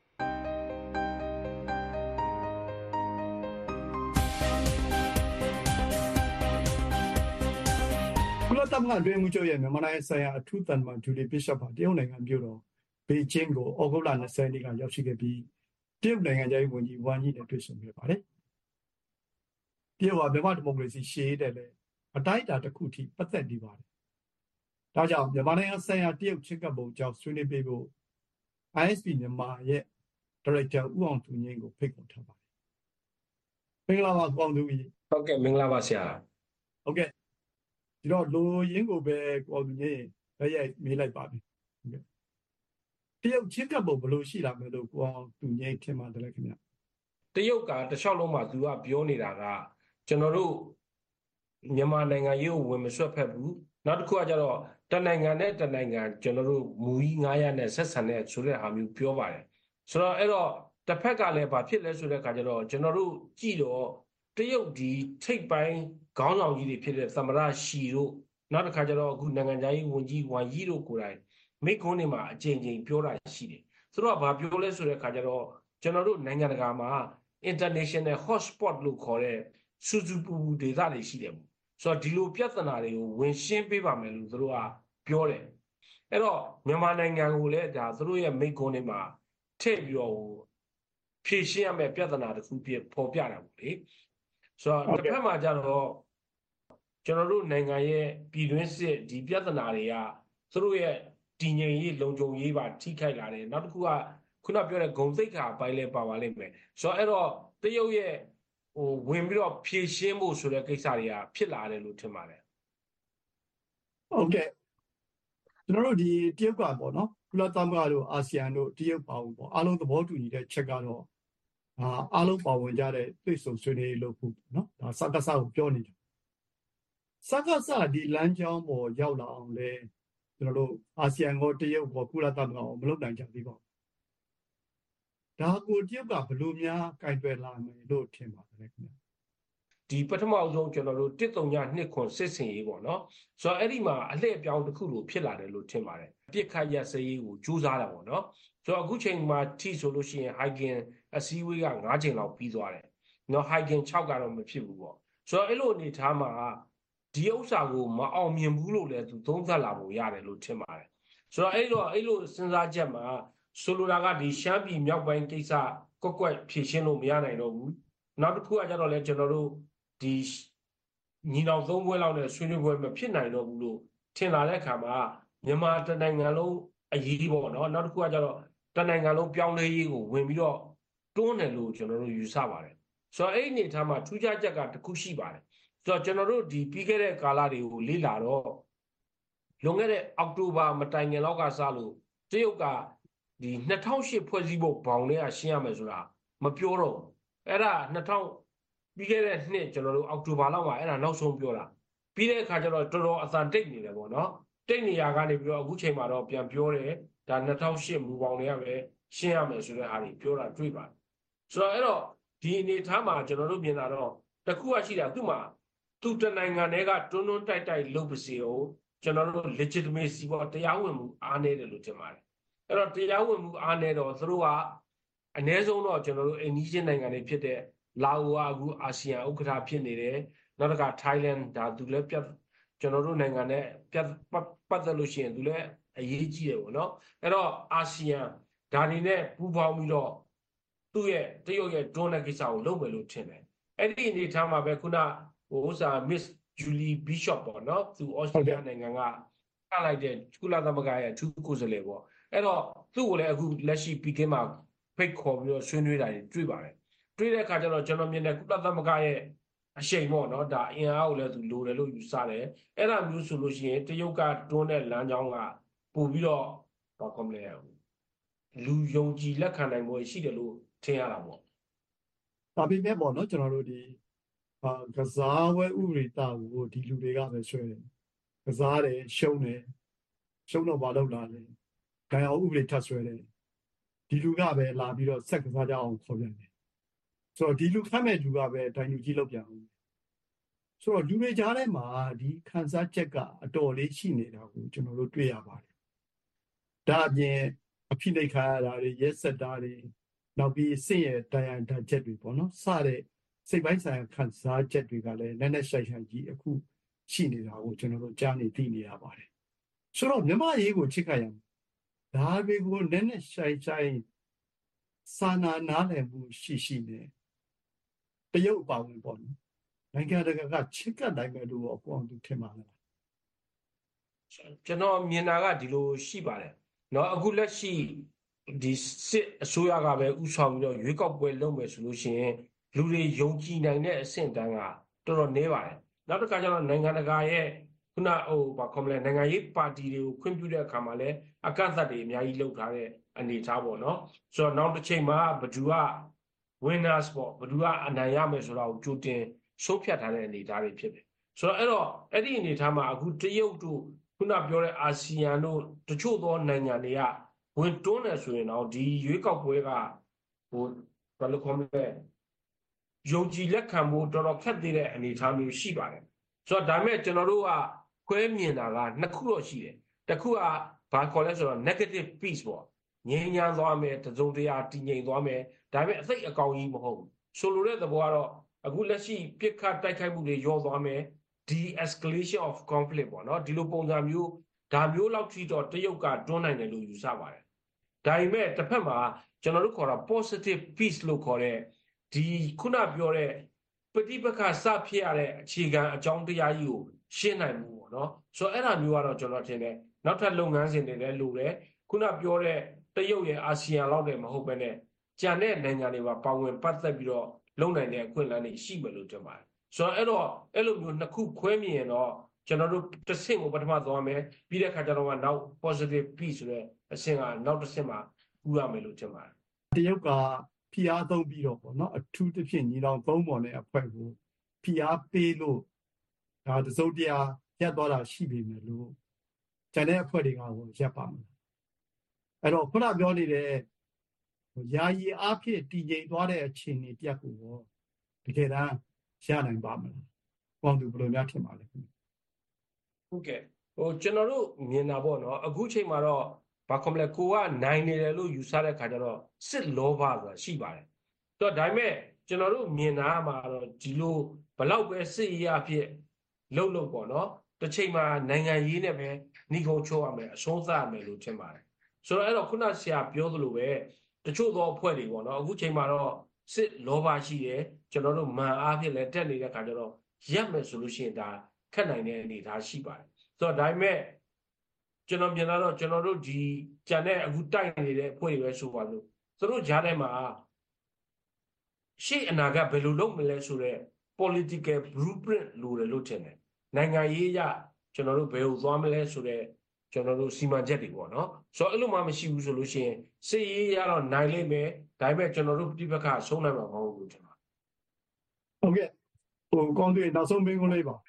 ကုလသမဂ္ဂအတွင်းမှုချုပ်ရဲ့မြန်မာနိုင်ငံဆိုင်ရာအထူးတန်တမန်ဂျူလီဘစ်ရှပ်ဟာတရုတ်နိုင်ငံမြို့တော်ဘေကျင်းကိုဩဂုတ်လ၂၀ရက်နေ့ကရောက်ရှိခဲ့ပြီးတရုတ်နိုင်ငံသားဝန်ကြီးဝမ်ယီနဲ့တွေ့ဆုံခဲ့ပါတယ်။တရုတ်ဟာမြန်မာဒီမိုကရေစီရှေ့တဲ့လေအတိုင်းအတာတစ်ခုထိပတ်သက်နေပါတယ်။ဒါကြောင့်မြန်မာနိုင်ငံဆိုင်ရာတရုတ်ချစ်ကပ်ပုံကြောင့်ဆွေးနွေးပေးဖို့ I S P မြန်မာရဲ့ဒါရိုက်တာဦးအောင်သူငိမ့်ကိုဖိတ်ခေါ်ထားပါတယ်။မင်္ဂလာပါဦးအောင်သူကြီး။ဟုတ်ကဲ့မင်္ဂလာပါဆရာ။ဟုတ်ကဲ့ဒီတော့လိုရင်းကိုပဲကိုအောင်သူငိမ့်လက်ရိုက်မေးလိုက်ပါပြီဟုတ်ကဲ့တရုတ်ချစ်ကပ်ပုံဘယ်လိုရှိလာမလဲလို့ကိုအောင်သူငိမ့်ထင်ပါတယ်ခင်ဗျတရုတ်ကတခြားလုံးမှာသူကပြောနေတာကကျွန်တော်တို့မြန်မာနိုင်ငံရေးကိုဝင်မဆွတ်ဖက်ဘူးနောက်တစ်ခုကကျတော့တနိုင်ငံနဲ့တနိုင်ငံကျွန်တော်တို့မူကြီးငါးရပ်နဲ့ဆက်ဆံတဲ့ဆိုတဲ့ဟာမျိုးပြောပါတယ်ဆိုတော့အဲ့တော့တစ်ဖက်ကလည်းဘာဖြစ်လဲဆိုတဲ့အခါကျတော့ကျွန်တော်တို့ကြည့်တော့တရုတ်ဒီထိပ်ပိုင်းခေါင်းဆောင်ကြီးတွေဖြစ်တဲ့သမ္မတရှီတို့နောက်တစ်ခါကျတော့အခုနိုင်ငံခြားရေးဝန်ကြီးဝမ်ယီတို့ကိုယ်တိုင်မိကွန်းတွေမှာအကြိမ်ကြိမ်ပြောတာရှိတယ်သူတို့ကဘာပြောလဲဆိုတဲ့အခါကျတော့ကျွန်တော်တို့နိုင်ငံတကာမှာ international hotspot လို့ခေါ်တဲ့စူဇူပူပူဒေသတွေရှိတယ်ပေါ့ဆိုတော့ဒီလိုပြဿနာတွေကိုဝင်ရှင်းပေးပါမယ်လို့သူတို့ကပြောတယ်အဲ့တော့မြန်မာနိုင်ငံကိုလည်းဒါသူတို့ရဲ့မိကွန်းတွေမှာထည့်ပြီးတော့ဖြည့်ရှင်းရမယ့်ပြဿနာတစ်ခုပြပေါ်ပြတာပေါ့လေဆိုတော့တစ်ဖက်မှာကျတော့ကျွန်တော်တို့နိုင်ငံရဲ့ပြည်တွင်းစစ်ဒီပြဿနာတွေကသူတို့ရဲ့တည်ငြိမ်ရေးလုံခြုံရေးပါထိခိုက်လာတယ်နောက်တစ်ခုကခုနပြောတဲ့ဂုံသိက္ခာပိုင်းလဲပါပါလိမ့်မယ်ဆိုတော့အဲ့တော့တရုတ်ရဲ့ဟိုဝင်ပြီးတော့ဖြည့်ရှင်းဖို့ဆိုတဲ့ကိစ္စတွေကဖြစ်လာတယ်လို့ထင်ပါတယ်ဟုတ်ကဲ့ကျွန်တော်တို့ဒီတရုတ်ကပေါ့နော်ကုလသမဂ္ဂတို့အာဆီယံတို့တရုတ်ပါဝင်ပေါ့အားလုံးသဘောတူညီတဲ့ချက်ကတော့အာအားလုံးပါဝင်ကြတဲ့တွေ့ဆုံဆွေးနွေးလို့ခုနော်ဒါစကားစကိုပြောနေတယ်စကားစဒီလမ်းကြောင်းပေါ်ရောက်လာအောင်လဲကျွန်တော်တို့အာဆီယံကိုတရုတ်ကိုကုလသမဂ္ဂကိုမလုပ်နိုင်ကြသေးပါဘူးဒါကိုတရုတ်ကဘယ်လိုများကင်တွယ်လာမယ်လို့ထင်ပါတယ်ခင်ဗျဒီပထမအဆုံးကျွန်တော်တို့တစ်တုံညနှစ်ခွန်စစ်စင်ရေးပေါ့နော်ဆိုတော့အဲ့ဒီမှာအလှည့်ပြောင်းတစ်ခုလိုဖြစ်လာတယ်လို့ထင်ပါတယ်ပြစ်ခတ်ရစရေးကိုကြိုးစားတာပေါ့နော်ဆိုတော့အခုချိန်မှာထိဆိုလို့ရှိရင် Hiking အစည်းအဝေးက၅ချိန်လောက်ပြီးသွားတယ်နော် Hiking ၆ကတော့မဖြစ်ဘူးပေါ့ဆိုတော့အဲ့လိုအနေထားမှာဒီဥစ္စာကိုမအောင်မြင်ဘူးလို့လည်းသူသုံးသပ်လာဖို့ရတယ်လို့ထင်ပါတယ်ဆိုတော့အဲ့လိုအဲ့လိုစဉ်းစားချက်မှာဆိုလိုတာကဒီရှမ်းပြည်မြောက်ပိုင်းကိစ္စကွက်ကွက်ဖြေရှင်းလို့မရနိုင်တော့ဘူးနောက်တစ်ခုကကျတော့လေကျွန်တော်တို့ဒီညီနောင်သုံးဘွဲလောက်နဲ့ဆွေးနွေးပွဲမဖြစ်နိုင်တော့ဘူးလို့ထင်လာတဲ့အခါမှာမြန်မာတနိုင်ငံလုံးအရေးပေါ့နော်နောက်တစ်ခုကကျတော့တနိုင်ငံလုံးပြောင်းလဲရေးကိုဝင်ပြီးတော့တွန်းတယ်လို့ကျွန်တော်တို့ယူဆပါတယ်ဆိုတော့အဲ့ဒီအနေထားမှာထူးခြားချက်ကတစ်ခုရှိပါတယ်ဆိုတော့ကျွန်တော်တို့ဒီပြီးခဲ့တဲ့ကာလတွေကိုလေ့လာတော့လွန်ခဲ့တဲ့အောက်တိုဘာမတိုင်ခင်လောက်ကစလို့တရုတ်ကဒီနှစ်ထောင်ရှစ်ဖွဲ့စည်းဖို့ဘောင်ထဲကရှင်းရမယ်ဆိုတာမပြောတော့အဲ့ဒါနှစ်ထောင်ပြီးခဲ့တဲ့နှစ်ကျွန်တော်တို့အောက်တိုဘာလောက်မှာအဲ့ဒါနောက်ဆုံးပြောတာပြီးတဲ့အခါကျတော့တော်တော်အသံတိတ်နေတယ်ပေါ့နော်တိတ်နေရကနေပြီးတော့အခုချိန်မှာတော့ပြန်ပြောတယ်ဒါနှစ်ထောင်ရှစ်မူပေါင်းတွေကပဲရှင်းရမယ်ဆိုတဲ့အားတွေပြောတာတွေ့ပါတယ်ဆိုတော့အဲ့တော့ဒီအနေထားမှာကျွန်တော်တို့မြင်တာတော့တခုကရှိတာသူ့မှာသူ့တနိုင်ငံတွေကတွန်းတွန်းတိုက်တိုက်လုပ်ပါစေအောင်ကျွန်တော်တို့ legitimacy ပေါ့တရားဝင်မှုအားနည်းတယ်လို့ထင်ပါတယ်အဲ့တော့တရားဝင်မှုအားနည်းတော့သူတို့ကအနည်းဆုံးတော့ကျွန်တော်တို့အိန္ဒိယနိုင်ငံတွေဖြစ်တဲ့လာအိုကအခုအာဆီယံဥက္ကဋ္ဌဖြစ်နေတယ်နောက်တစ်ခါ Thailand ဒါသူလည်းပြကျွန်တော်တို့နိုင်ငံနဲ့ပြပတ်သက်လို့ရှိရင်သူလည်းအရေးကြီးတယ်ပေါ့နော်အဲ့တော့အာဆီယံဒါနေနဲ့ပူးပေါင်းပြီးတော့သူ့ရဲ့တရုတ်ရဲ့တွန်းတဲ့ကိစ္စကိုလုပ်မယ်လို့ထင်တယ်အဲ့ဒီအနေထားမှာပဲခုနဟိုဥစား Miss Julie Bishop ပေါ့နော်သူဩစတြေးလျနိုင်ငံကခန့်လိုက်တဲ့ကုလသမဂ္ဂရဲ့အထူးကိုယ်စားလှယ်ပေါ့အဲ့တော့သူ့ကိုလည်းအခုလက်ရှိပီကင်းမှာဖိတ်ခေါ်ပြီးတော့ဆွေးနွေးတာတွေတွေ့ပါတယ်တွေ့တဲ့အခါကျတော့ကျွန်တော်မြင်တဲ့ကုလသမဂ္ဂရဲ့အရှိန်ပေါ့နော်ဒါအင်အားကိုလည်းသူလိုတယ်လို့ယူဆတယ်အဲ့ဒါမျိုးဆိုလို့ရှိရင်တရုတ်ကတွန်းတဲ့လမ်းကြောင်းကပို့ပြီးတော့ဘာကောမလဲလူယုံကြည်လက်ခံနိုင်မှုရှိတယ်လို့ထင်ရတာပေါ့ဒါပေမဲ့ပေါ့နော်ကျွန်တော်တို့ဒီအာကစားဝဲဥပဒေတာကိုဒီလူတွေကပဲဆွဲတယ်ကစားတယ်ရှုံးတယ်ရှုံးတော့မလုပ်လာတယ်ဒဏ်ရာဥပဒေထပ်ဆွဲတယ်ဒီလူကပဲလာပြီးတော့ဆက်ကစားကြအောင်ခေါ်ပြန်တယ်ဆိုတော့ဒီလူခတ်မဲ့လူကပဲဒိုင်လူကြီးလောက်ပြန်အောင်ဆိုတော့လူတွေကြားထဲမှာဒီခန်းစားချက်ကအတော်လေးရှိနေတာကိုကျွန်တော်တို့တွေ့ရပါတယ်ဒါအပြင်အဖိနှိတ်ခါရတာတွေရက်ဆက်တာတွေနောက်ပြီးစင့်ရဲ့တန်ရန်ဓာတ်ချက်တွေပေါ့နော်စတဲ့စိတ်ပိုင်းဆိုင်ရာခန်းစားချက်တွေကလည်းနက်နက်ရှိုင်ရှိုင်ကြီးအခုရှိနေတာကိုကျွန်တော်တို့ကြားနေသိနေရပါတယ်ဆိုတော့မြမရေးကိုချစ်ခတ်ရမယ်ဒါတွေကိုနက်နက်ရှိုင်ရှိုင်စာနာနားလည်မှုရှိရှိနေတရုတ်အပါဝင်ပေါ့နော်နိုင်ငံတကာကချစ်ကပ်နိုင်မယ်လို့အပေါ်သူထင်ပါလားကျွန်တော်မြင်တာကဒီလိုရှိပါတယ်เนาะအခုလက်ရှိဒီစစ်အစိုးရကပဲဥဆောင်ပြီးတော့ရွေးကောက်ပွဲလုပ်မယ်ဆိုလို့ရှိရင်လူတွေယုံကြည်နိုင်တဲ့အဆင့်တန်းကတော်တော်နည်းပါတယ်နောက်တစ်ခါကျတော့နိုင်ငံတကာရဲ့ခုနဟိုဘာခေါ်မလဲနိုင်ငံရေးပါတီတွေကိုခွင့်ပြုတဲ့အခါမှာလည်းအကန့်အသတ်တွေအများကြီးလုပ်ထားတဲ့အနေအထားပေါ့နော်ဆိုတော့နောက်တစ်ချိန်မှာဘဒူက winners ပေါ့ဘဒူကအနိုင်ရမယ်ဆိုတာကိုကြိုတင်ဆုံးဖြတ်ထားတဲ့အနေအထားတွေဖြစ်တယ်ဆိုတော့အဲ့တော့အဲ့ဒီအနေအထားမှာအခုတရုတ်တို့ခုနပြောတဲ့အာဆီယံတို့တချို့သောနိုင်ငံတွေကဝင်တွန်းတယ်ဆိုရင်တော့ဒီရွေးကောက်ပွဲကဟိုဘယ်လိုခေါ်မလဲယုံကြည်လက်ခံမှုတော်တော်ခက်သေးတဲ့အနေအထားမျိုးရှိပါတယ်ဆိုတော့ဒါမဲ့ကျွန်တော်တို့ကခွဲမြင်တာကနှစ်ခုတော့ရှိတယ်တစ်ခုကဘာခေါ်လဲဆိုတော့ negative peace ပေါ့ငြိမ်းချမ်းသွားမယ်တစုံတရာတည်ငြိမ်သွားမယ်ဒါပေမဲ့အသိအကောင်ကြီးမဟုတ်ဘူးဆိုလိုတဲ့သဘောကတော့အခုလက်ရှိပြစ်ခတ်တိုက်ခိုက်မှုတွေရောသွားမယ် de-escalation of conflict ပေါ့နော်ဒီလိုပုံစံမျိုးဒါမျိုးလောက်ထိတော့တရုတ်ကတွန်းနိုင်တယ်လို့ယူဆပါတယ်ဒါပေမဲ့တစ်ဖက်မှာကျွန်တော်တို့ခေါ်တာ positive peace လို့ခေါ်တဲ့ဒီခုနပြောတဲ့ပဋိပက္ခစဖြစ်ရတဲ့အခြေခံအကြောင်းတရားကြီးကိုရှင်းနိုင်မှုပေါ့နော်ဆိုတော့အဲ့ဒါမျိုးကတော့ကျွန်တော်ထင်တယ်နောက်ထပ်လုပ်ငန်းစဉ်တွေလည်းလိုတယ်ခုနပြောတဲ့တရုတ်ရဲ့အာဆီယံလောက်တယ်မဟုတ်ဘဲနဲ့ကြံတဲ့နိုင်ငံတွေပါပါဝင်ပတ်သက်ပြီးတော့လုံနိုင်တဲ့အခွင့်အလမ်းတွေရှိမယ်လို့ထင်ပါတယ်ဆိုတော့အဲ့တော့အဲ့လိုမျိုးနှစ်ခုခွဲမြင်ရင်တော့ကျွန်တော်တို့တစ်ဆင့်ကိုပထမသွားမယ်ပြီးတဲ့ခါကျတော့နောက် positive peace ဆိုတဲ့အဆင့်ကနောက်တစ်ဆင့်မှာပူရမယ်လို့ထင်ပါတယ်တရုတ်ကဖိအားသုံးပြီးတော့ပေါ့နော်အထူးသဖြင့်ညီတော်သုံးပေါ်နဲ့အဖွဲ့ကိုဖိအားပေးလို့ဒါတစုံတရာရပ်သွားတာရှိပြီမယ်လို့ကျန်တဲ့အဖွဲ့တွေကရပ်ပါမယ်အဲ့တော့ခုနပြောနေတဲ့ယာယီအားဖြင့်တည်ငြိမ်သွားတဲ့အခြေအနေတရက်ကိုတော့တကယ်တမ်းရနိုင်ပါမလား။ပေါင်းသူဘယ်လိုများထင်ပါလဲခင်ဗျ။ဟုတ်ကဲ့ဟိုကျွန်တော်တို့မြင်တာပေါ့နော်အခုချိန်မှာတော့ဘာခေါ်မလဲကိုကနိုင်နေတယ်လို့ယူဆတဲ့ခါကျတော့စစ်လောဘဆိုတာရှိပါတယ်။တော့ဒါပေမဲ့ကျွန်တော်တို့မြင်တာမှာတော့ဒီလိုဘလောက်ပဲစစ်ရေးအဖြစ်လှုပ်လို့ပေါ့နော်တစ်ချိန်မှာနိုင်ငံရေးနဲ့ပဲနှီးခုံချိုးရမယ်အဆုံးသတ်ရမယ်လို့ထင်ပါတယ်။ဆိုတော့အဲ့တော့ခုနဆရာပြောသလိုပဲတချို့သောအဖွဲ့တွေပေါ့နော်အခုချိန်မှာတော့စစ်လောဘရှိတယ်ကျွန်တော်တို့မန်အားဖြင့်လည်းတက်နေတဲ့ခါကျတော့ရက်မယ်ဆိုလို့ရှိရင်ဒါခက်နိုင်တဲ့အနေအထားရှိပါတယ်ဆိုတော့ဒါပေမဲ့ကျွန်တော်ပြန်လာတော့ကျွန်တော်တို့ဒီကြံတဲ့အခုတိုက်နေတဲ့အဖွဲ့တွေပဲဆိုပါလို့သူတို့ကြားထဲမှာရှေ့အနာဂတ်ဘယ်လိုလုပ်မလဲဆိုတော့ political blueprint လိုတယ်လို့ထင်တယ်နိုင်ငံရေးအရကျွန်တော်တို့ဘယ်လိုသွားမလဲဆိုတော့ကျွန်တော်တို့စီမံချက်တွေပေါ့နော်ဆိုတော့အဲ့လိုမှမရှိဘူးဆိုလို့ရှိရင်စစ်ရေးရတော့နိုင်လိမ့်မယ်ဒါပေမဲ့ကျွန်တော်တို့ပြိပခါဆုံးနိုင်မှာမဟုတ်ဘူးကျွန်တော်ဟုတ်ကဲ့ဟိုကောင်းတွေ့နောက်ဆုံးမင်းကုန်းလေးပါ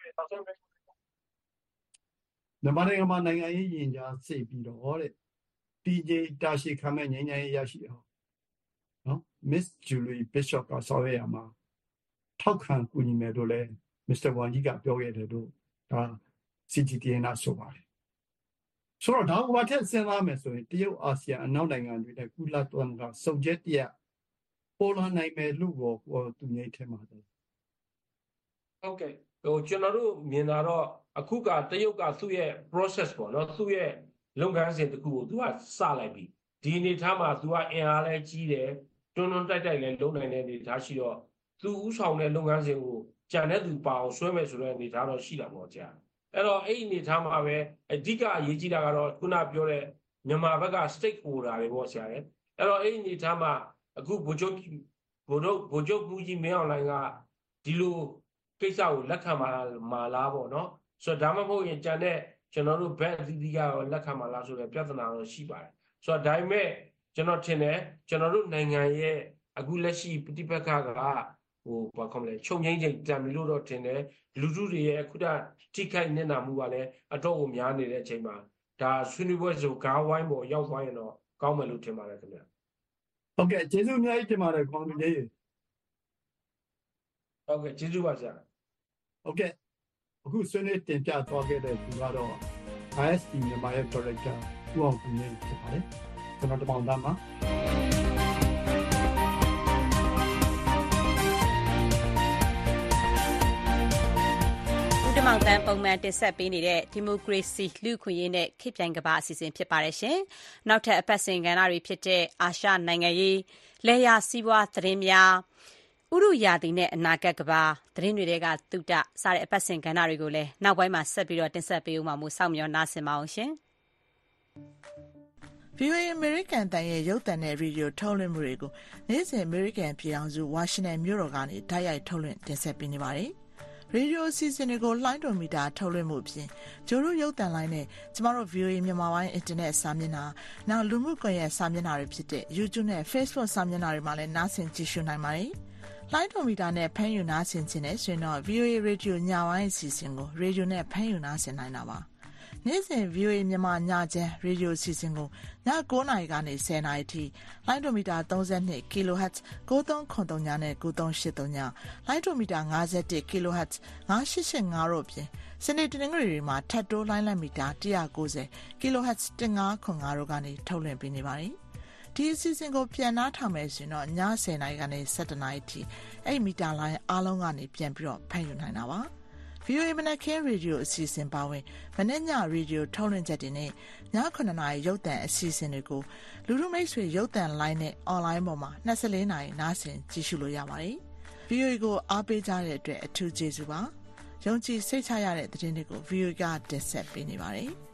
မြန်မာနိုင်ငံမှာနိုင်ငံရေးရင်ကြားစိတ်ပြီးတော့တဲ့ တီ ဂျေ တာရှိခံမဲ့ငြိမ်းချမ်းရေးရရှိအောင်နော် Miss Julie Bishop ကဆော်ရရမှာထောက်ခံကူညီမယ်လို့လဲ Mister Wang ကြီးကပြောခဲ့တယ်လို့ဒါ စီ ဂျီ တီ အန် ကဆိုပါတယ်ဆိုတော့ဒါကဘာထက်စဉ်းစားမယ်ဆိုရင်တရုတ်အာဆီယံအနောက်နိုင်ငံတွေနဲ့ကုလသမဂ္ဂစုံကျက်တရပေါ်လာနိုင်မယ်လို့ကိုသူငိမ့်ထဲမှာတယ်ဟုတ်ကဲ့ဟိုကျွန်တော်တို့မြင်တာတော့အခုကတရုတ်ကသူ့ရဲ့ process ပေါ့နော်သူ့ရဲ့လုပ်ငန်းစဉ်တစ်ခုကိုသူကစလိုက်ပြီဒီအနေထားမှာသူကအင်အားလဲကြီးတယ်တွန်းတွန်းတိုက်တိုက်လဲလုပ်နိုင်တဲ့အနေထားရှိတော့သူဥဆောင်တဲ့လုပ်ငန်းစဉ်ကိုကြံတဲ့သူပါအောင်ဆွဲမယ်ဆိုတဲ့အနေထားတော့ရှိတာပေါ့ကြာအဲ့တော့အဲ့ဒီအနေထားမှာပဲအဓိကအရေးကြီးတာကတော့ခုနပြောတဲ့မြန်မာဘက်က stakeholder တွေပေါ့ဆရာရဲ့အဲ့တော့အဲ့ဒီအနေထားမှာအခုဗိုလ်ချုပ်ဗိုလ်ချုပ်ဗိုလ်ချုပ်မှုကြီးမင်းအောင်လှိုင်ကဒီလိုကိစ္စကိုလက်ခံမှာမာလားပေါ့နော်ဆိုတော့ဒါမှမဟုတ်ရင်ကြံတဲ့ကျွန်တော်တို့ဘက်အသီးသီးကလက်ခံမှာလားဆိုတဲ့ပြဿနာတော့ရှိပါတယ်ဆိုတော့ဒါပေမဲ့ကျွန်တော်ထင်တယ်ကျွန်တော်တို့နိုင်ငံရဲ့အခုလက်ရှိပဋိပက္ခကဟိုဘာခေါ်မလဲချုပ်ငိမ့်ချိန်တန်ပြီလို့တော့ထင်တယ်လူထုတွေရဲ့အခုတထိခိုက်နေတာမှုကလည်းအတော့ကိုများနေတဲ့အချိန်မှာဒါဆွေးနွေးပွဲဆိုကားဝိုင်းပေါ်ရောက်သွားရင်တော့ကောင်းမယ်လို့ထင်ပါတယ်ခင်ဗျဟုတ်ကဲ့ကျေးဇူးအများကြီးတင်ပါတယ်ခေါင်းကြီးကြီးဟုတ်ကဲ့ကျေးဇူးပါဆရာဟုတ်ကဲ့အခုဆွေးနွေးတင်ပြသွားခဲ့တဲ့သူကတော့ အိုင် အက်စ် တီ မြန်မာရဲ့ Director ဦးအောင်သူနဲ့ဖြစ်ပါတယ်ကျွန်တော်တမောင်သားမှာဦးတမောင်တန်းပုံမှန်တင်ဆက်ပေးနေတဲ့ဒီမိုကရေစီလူ့အခွင့်အရေးနဲ့ခေတ်ပြိုင်ကမ္ဘာအစီအစဉ်ဖြစ်ပါတယ်ရှင်နောက်ထပ်အပတ်စဉ်ကဏ္ဍတွေဖြစ်တဲ့အာရှနိုင်ငံရေးလယ်ယာစီးပွားသတင်းများဥရုယာတိနဲ့အနာဂတ်ကဘာသတင်းတွေကတုဒ္ဒစတဲ့အပတ်စဉ်ကဏ္ဍတွေကိုလည်းနောက်ပိုင်းမှာဆက်ပြီးတော့တင်ဆက်ပေးဦးမှာမို့စောင့်မျှော်နားဆင်ပါအောင်ရှင်။ ဗွီအိုအေ American တန်ရဲ့ရုပ်သံနဲ့ရေဒီယိုထုတ်လွှင့်မှုတွေကိုနေ့စဉ် American ပြည်ထောင်စုဝါရှင်တန်မြို့တော်ကနေတိုက်ရိုက်ထုတ်လွှင့်တင်ဆက်ပေးနေပါတယ်။ရေဒီယိုအစီအစဉ်တွေကိုလှိုင်းတော်မီတာထုတ်လွှင့်မှုအပြင်ကျိုးတို့ရုပ်သံလိုင်းနဲ့ကျမတို့ ဗွီအိုအေ မြန်မာပိုင်းအင်တာနက်စာမျက်နှာနောက်လူမှုကွန်ရက်စာမျက်နှာတွေဖြစ်တဲ့ YouTube နဲ့ Facebook စာမျက်နှာတွေမှာလည်းနားဆင်ကြည့်ရှုနိုင်ပါတယ်။လိုင်းဒိုမီတာနဲ့ဖမ်းယူနားဆင်ခြင်းနဲ့ဆိုရင်တော့ ဗွီအိုအေ Radio ညပိုင်းအစီအစဉ်ကို Radio နဲ့ဖမ်းယူနားဆင်နိုင်တာပါ။နေ့စဉ် ဗွီအိုအေ မြန်မာညချမ်း Radio အစီအစဉ်ကိုည၉နာရီကနေ၁၀နာရီထိလိုင်းဒိုမီတာ၃၂ kHz ၉၃၇၃ညနဲ့၉၃၈၃ညလိုင်းဒိုမီတာ၅၁ kHz ၅၈၈၅တို့အပြင်စနေတနင်္ဂနွေတွေမှာထပ်တိုးလိုင်းလက်မီတာ၁၉၀ kHz ၁၅၇၅တို့ကနေထုတ်လွှင့်ပေးနေပါတယ်။ဒီအစီအစဉ်ကိုပြန်နှားထောင်မယ်ဆိုရင်တော့ည၁၀နာရီကနေ၁၇နာရီထိအဲ့မီတာလိုင်းအားလုံးကနေပြန်ပြီးတော့ဖတ်ယူနိုင်တာပါဗွီအိုအေမနက်ခင်းရေဒီယိုအစီအစဉ်ပါဝင်မနေ့ညရေဒီယိုထုတ်လွှင့်ချက်တွေနဲ့ညခုနှစ်နာရီရုပ်သံအစီအစဉ်တွေကိုလူလူမိတ်ဆွေရုပ်သံလိုင်းနဲ့အွန်လိုင်းပေါ်မှာ၂၄နာရီနားဆင်ကြည့်ရှုလို့ရပါတယ်။ ဗွီအိုအေကိုအားပေးကြတဲ့အတွက်အထူးကျေးဇူးပါ။ယုံကြည်စိတ်ချရတဲ့သတင်းတွေကို ဗွီအိုအေကတင်ဆက်ပေးနေပါတယ်။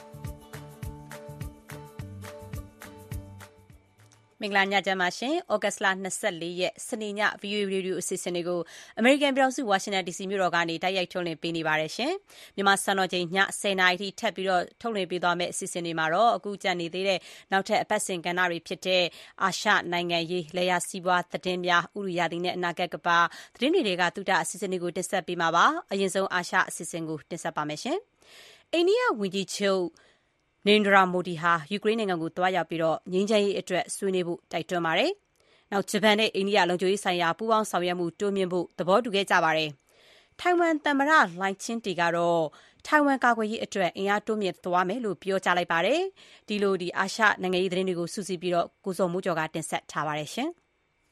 မင်္ဂလာညချမ်းပါရှင်။ဩဂတ်စ်လ၂၄ရက်စနေည ဗွီအိုအေရေဒီယိုအစီအစဉ်တွေကိုအမေရိကန်ပြည်ထောင်စုဝါရှင်တန်ဒီစီမြို့တော်ကနေတိုက်ရိုက်ထုတ်လွှင့်ပေးနေပါတယ်ရှင်။မြန်မာစံတော်ချိန်ည၁၀နာရီထိထပ်ပြီးတော့ထုတ်လွှင့်ပေးသွားမယ့်အစီအစဉ်တွေမှာတော့အခုကြံနေသေးတဲ့နောက်ထပ်အပတ်စဉ်ကဏ္ဍတွေဖြစ်တဲ့အာရှနိုင်ငံရေး၊လယ်ယာစီးပွားသတင်းများ၊ဥတုရာသီနဲ့အနာဂတ်ကမ္ဘာသတင်းတွေကတူတာအစီအစဉ်တွေကိုတင်ဆက်ပေးမှာပါ။အရင်ဆုံးအာရှအစီအစဉ်ကိုတင်ဆက်ပါမယ်ရှင်။အိန္ဒိယဝန်ကြီးချုပ်နေရန်ဒရာမိုဒီဟာယူကရိန်းနိုင်ငံကိုသွားရောက်ပြီးတော့ငြိမ်းချမ်းရေးအတွက်ဆွေးနွေးဖို့တိုက်တွန်းပါတယ်။နောက်ဂျပန်နဲ့အိန္ဒိယလုံခြုံရေးဆိုင်ရာပူးပေါင်းဆောင်ရွက်မှုတိုးမြှင့်ဖို့သဘောတူခဲ့ကြပါတယ်။ထိုင်ဝမ်သမ္မတလိုင်ချင်းတီကတော့ထိုင်ဝမ်ကာကွယ်ရေးအတွက်အင်အားတိုးမြှင့်သွားမယ်လို့ပြောကြားလိုက်ပါတယ်။ဒီလိုဒီအာရှနိုင်ငံရေးသတင်းတွေကိုစုစည်းပြီးတော့ကိုစောမိုးကျော်ကတင်ဆက်ထားပါတယ်ရှင်။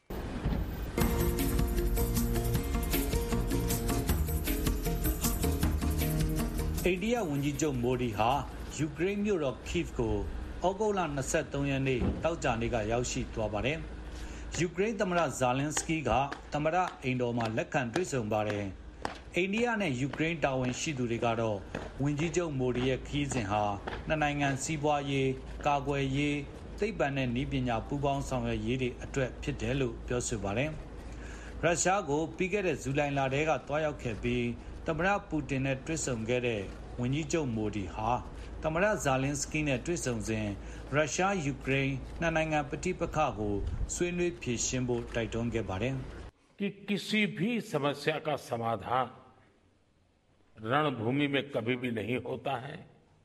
အိန္ဒိယဝန်ကြီးချုပ်မိုဒီဟာယူကရိန်းမြို့တော်ကိဗ်ကိုဩဂုတ်လ၂၃ရက်နေ့တောက်ကြနေ့ကရောက်ရှိသွားပါတယ်။ယူကရိန်းသမ္မတဇာလင်းစကီးကသမ္မတအိမ်တော်မှာလက်ခံတွေ့ဆုံပါတယ်။အိန္ဒိယနဲ့ယူကရိန်းတာဝန်ရှိသူတွေကတော့ဝန်ကြီးချုပ်မိုဒီရဲ့ခရီးစဉ်ဟာနှစ်နိုင်ငံစီးပွားရေး၊ကာကွယ်ရေး၊သိပ္ပံနဲ့နည်းပညာပူးပေါင်းဆောင်ရွက်ရေးတွေအတွက်ဖြစ်တယ်လို့ပြောဆိုပါတယ်။ရုရှားကိုပြီးခဲ့တဲ့ဇူလိုင်လတည်းကတွားရောက်ခဲ့ပြီးသမ္မတပူတင်နဲ့တွေ့ဆုံခဲ့တဲ့ဝန်ကြီးချုပ်မိုဒီဟာသမ္မတဇာလင်းစကီးနဲ့တွေ့ဆုံစဉ်ရုရှားယူကရိန်းနှစ်နိုင်ငံပဋိပက္ခကိုဆွေးနွေးဖြေရှင်းဖို့တိုက်တွန်းခဲ့ပါတယ်။ कि किसी भी समस्या का समाधान रणभूमि में कभी भी नहीं होता है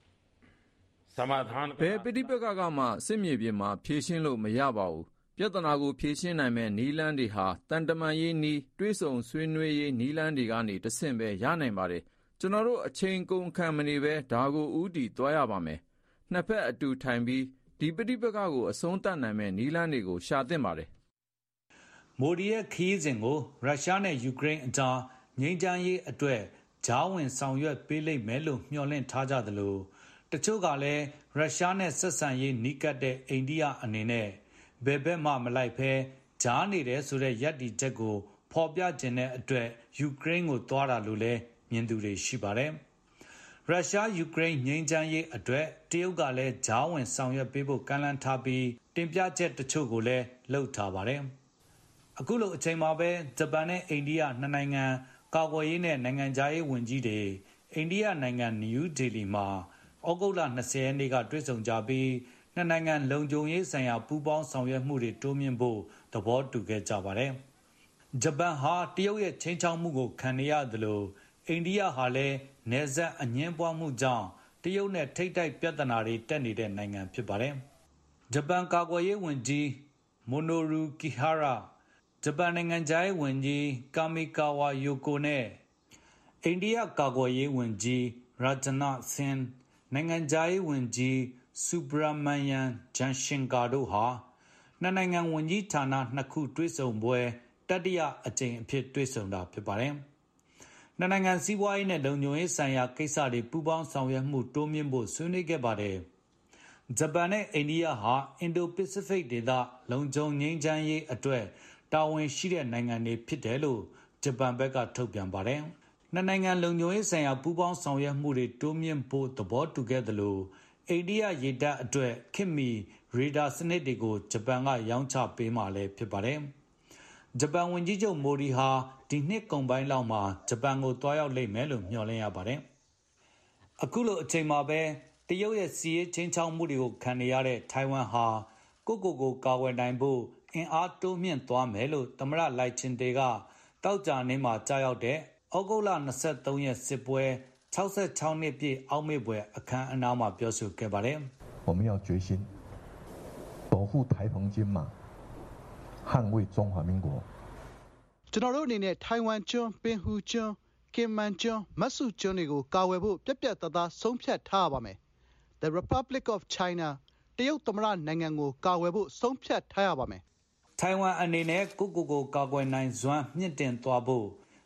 समाधान ဘယ်ပဋိပက္ခကမှစစ်မြေပြင်မှာဖြေရှင်းလို့မရပါဘူး။ပြဿနာကိုဖြေရှင်းနိုင်မဲ့နည်းလမ်းတွေဟာတန်တမာရေးနည်းတွေ့ဆုံဆွေးနွေးရေးနည်းလမ်းတွေကနေတဆင့်ပဲရနိုင်ပါတယ်။ကျွန်တော်တို့အချိန်ကုန်ခံမနေပဲဒါကိုဥတီသွားရပါမယ်။နှစ်ဖက်အတူထိုင်ပြီးဒီပဋိပက္ခကိုအဆုံးသတ်နိုင်မဲ့နည်းလမ်းတွေကိုရှာသင့်ပါတယ်။မိုဒီရဲ့ခရီးစဉ်ကိုရုရှားနဲ့ယူကရိန်းအကြားငြိမ်းချမ်းရေးအတွက်ကြားဝင်ဆောင်ရွက်ပေးလိမ့်မယ်လို့မျှော်လင့်ထားကြသလိုတချို့ကလည်းရုရှားနဲ့ဆက်ဆံရေးနီးကပ်တဲ့အိန္ဒိယအနေနဲ့ဘယ်ဘက်မှမလိုက်ဘဲကြားနေတယ်ဆိုတဲ့ရပ်တည်ချက်ကိုဖော်ပြခြင်းတဲ့အတွက်ယူကရိန်းကိုသွားတာလို့လည်းမြင်သူတွေရှိပါတယ်။ရုရှားယူကရိန်းငြိမ်းချမ်းရေးအတွက်တရုတ်ကလည်းကြားဝင်ဆောင်ရွက်ပေးဖို့ကမ်းလှမ်းထားပြီးတင်ပြချက်တချို့ကိုလည်းလှုပ်ထားပါတယ်။အခုလိုအချိန်မှာပဲဂျပန်နဲ့အိန္ဒိယနှစ်နိုင်ငံကာကွယ်ရေးနဲ့နိုင်ငံခြားရေးဝန်ကြီးတွေအိန္ဒိယနိုင်ငံနယူးဒေလီမှာဩဂုတ်လ၂၀ရက်နေ့ကတွေ့ဆုံကြပြီးနှစ်နိုင်ငံလုံခြုံရေးဆိုင်ရာပူးပေါင်းဆောင်ရွက်မှုတွေတိုးမြှင့်ဖို့သဘောတူခဲ့ကြပါတယ်။ဂျပန်ဟာတရုတ်ရဲ့ချိန်ချောက်မှုကိုခံနေရသလိုအိန္ဒိယဟာလည်းနယ်စပ်အငြင်းပွားမှုကြောင့်တရုတ်နဲ့ထိပ်တိုက်ပြဿနာတွေတက်နေတဲ့နိုင်ငံဖြစ်ပါတယ်။ဂျပန်ကာကွယ်ရေးဝန်ကြီးမိုနိုရူကီဟာရာဂျပန်နိုင်ငံခြားရေးဝန်ကြီးကာမီကာဝါယိုကိုနဲ့အိန္ဒိယကာကွယ်ရေးဝန်ကြီးရာဂျနာဆင်နိုင်ငံခြားရေးဝန်ကြီးစူဘရာမန်ယန်ဂျန်ရှင်ကာတို့ဟာနှစ်နိုင်ငံဝန်ကြီးဌာနနှစ်ခုတွေ့ဆုံပွဲတတိယအကြိမ်အဖြစ်တွေ့ဆုံတာဖြစ်ပါတယ်။နှစ်နိုင်ငံစီးပွားရေးနဲ့လုံခြုံရေးဆိုင်ရာကိစ္စတွေပူးပေါင်းဆောင်ရွက်မှုတိုးမြှင့်ဖို့ဆွေးနွေးခဲ့ပါတယ်။ဂျပန်နဲ့အိန္ဒိယဟာအင်ဒိုပစိဖိတ်ဒေသလုံခြုံငြိမ်းချမ်းရေးအတွက်တာဝန်ရှိတဲ့နိုင်ငံတွေဖြစ်တယ်လို့ဂျပန်ဘက်ကထုတ်ပြန်ပါတယ်။နှစ်နိုင်ငံလုံခြုံရေးဆိုင်ရာပူးပေါင်းဆောင်ရွက်မှုတွေတိုးမြှင့်ဖို့သဘောတူခဲ့သလိုအိန္ဒိယရေတပ်အတွက်ခေတ်မီရေဒါစနစ်တွေကိုဂျပန်ကရောင်းချပေးမှလည်းဖြစ်ပါတယ်။ဂျပန်ဝန်ကြီးချုပ်မိုဒီဟာဒီနှစ်ကုန်ပိုင်းလောက်မှာဂျပန်ကိုတွားရောက်လိမ့်မယ်လို့မျှော်လင့်ရပါတယ်။အခုလိုအချိန်မှာပဲတရုတ်ရဲ့စီးရေးချင်းချောင်းမှုတွေကိုခံနေရတဲ့ထိုင်ဝမ်ဟာကိုကိုကိုကာကွယ်နိုင်ဖို့အင်အားတိုးမြင့်သွားမယ်လို့သမ္မတလိုက်ချင်တေကတောက်ကြနေ့မှာကြားရောက်တဲ့ဩဂုတ်လ၂၃ရက်စစ်ပွဲ၆၆နှစ်ပြည့်အောက်မေ့ပွဲအခမ်းအနားမှာပြောဆိုခဲ့ပါတယ်။我们要决心保护台澎金马捍卫中华民国ကျွန်တော်တို့အနေနဲ့ထိုင်ဝမ်ကျွန်းပင်ဟူကျွန်းကင်မန်ကျွန်းမတ်စုကျွန်းတွေကိုကာဝယ်ဖို့ပြတ်ပြတ်သားသားဆုံးဖြတ်ထားရပါမယ်။ The Republic of China တရုတ်သမ္မတနိုင်ငံကိုကာဝယ်ဖို့ဆုံးဖြတ်ထားရပါမယ်။ထိုင်ဝမ်အနေနဲ့ကိုကိုကိုကာကွယ်နိုင်စွမ်းမြင့်တင်သွားဖို့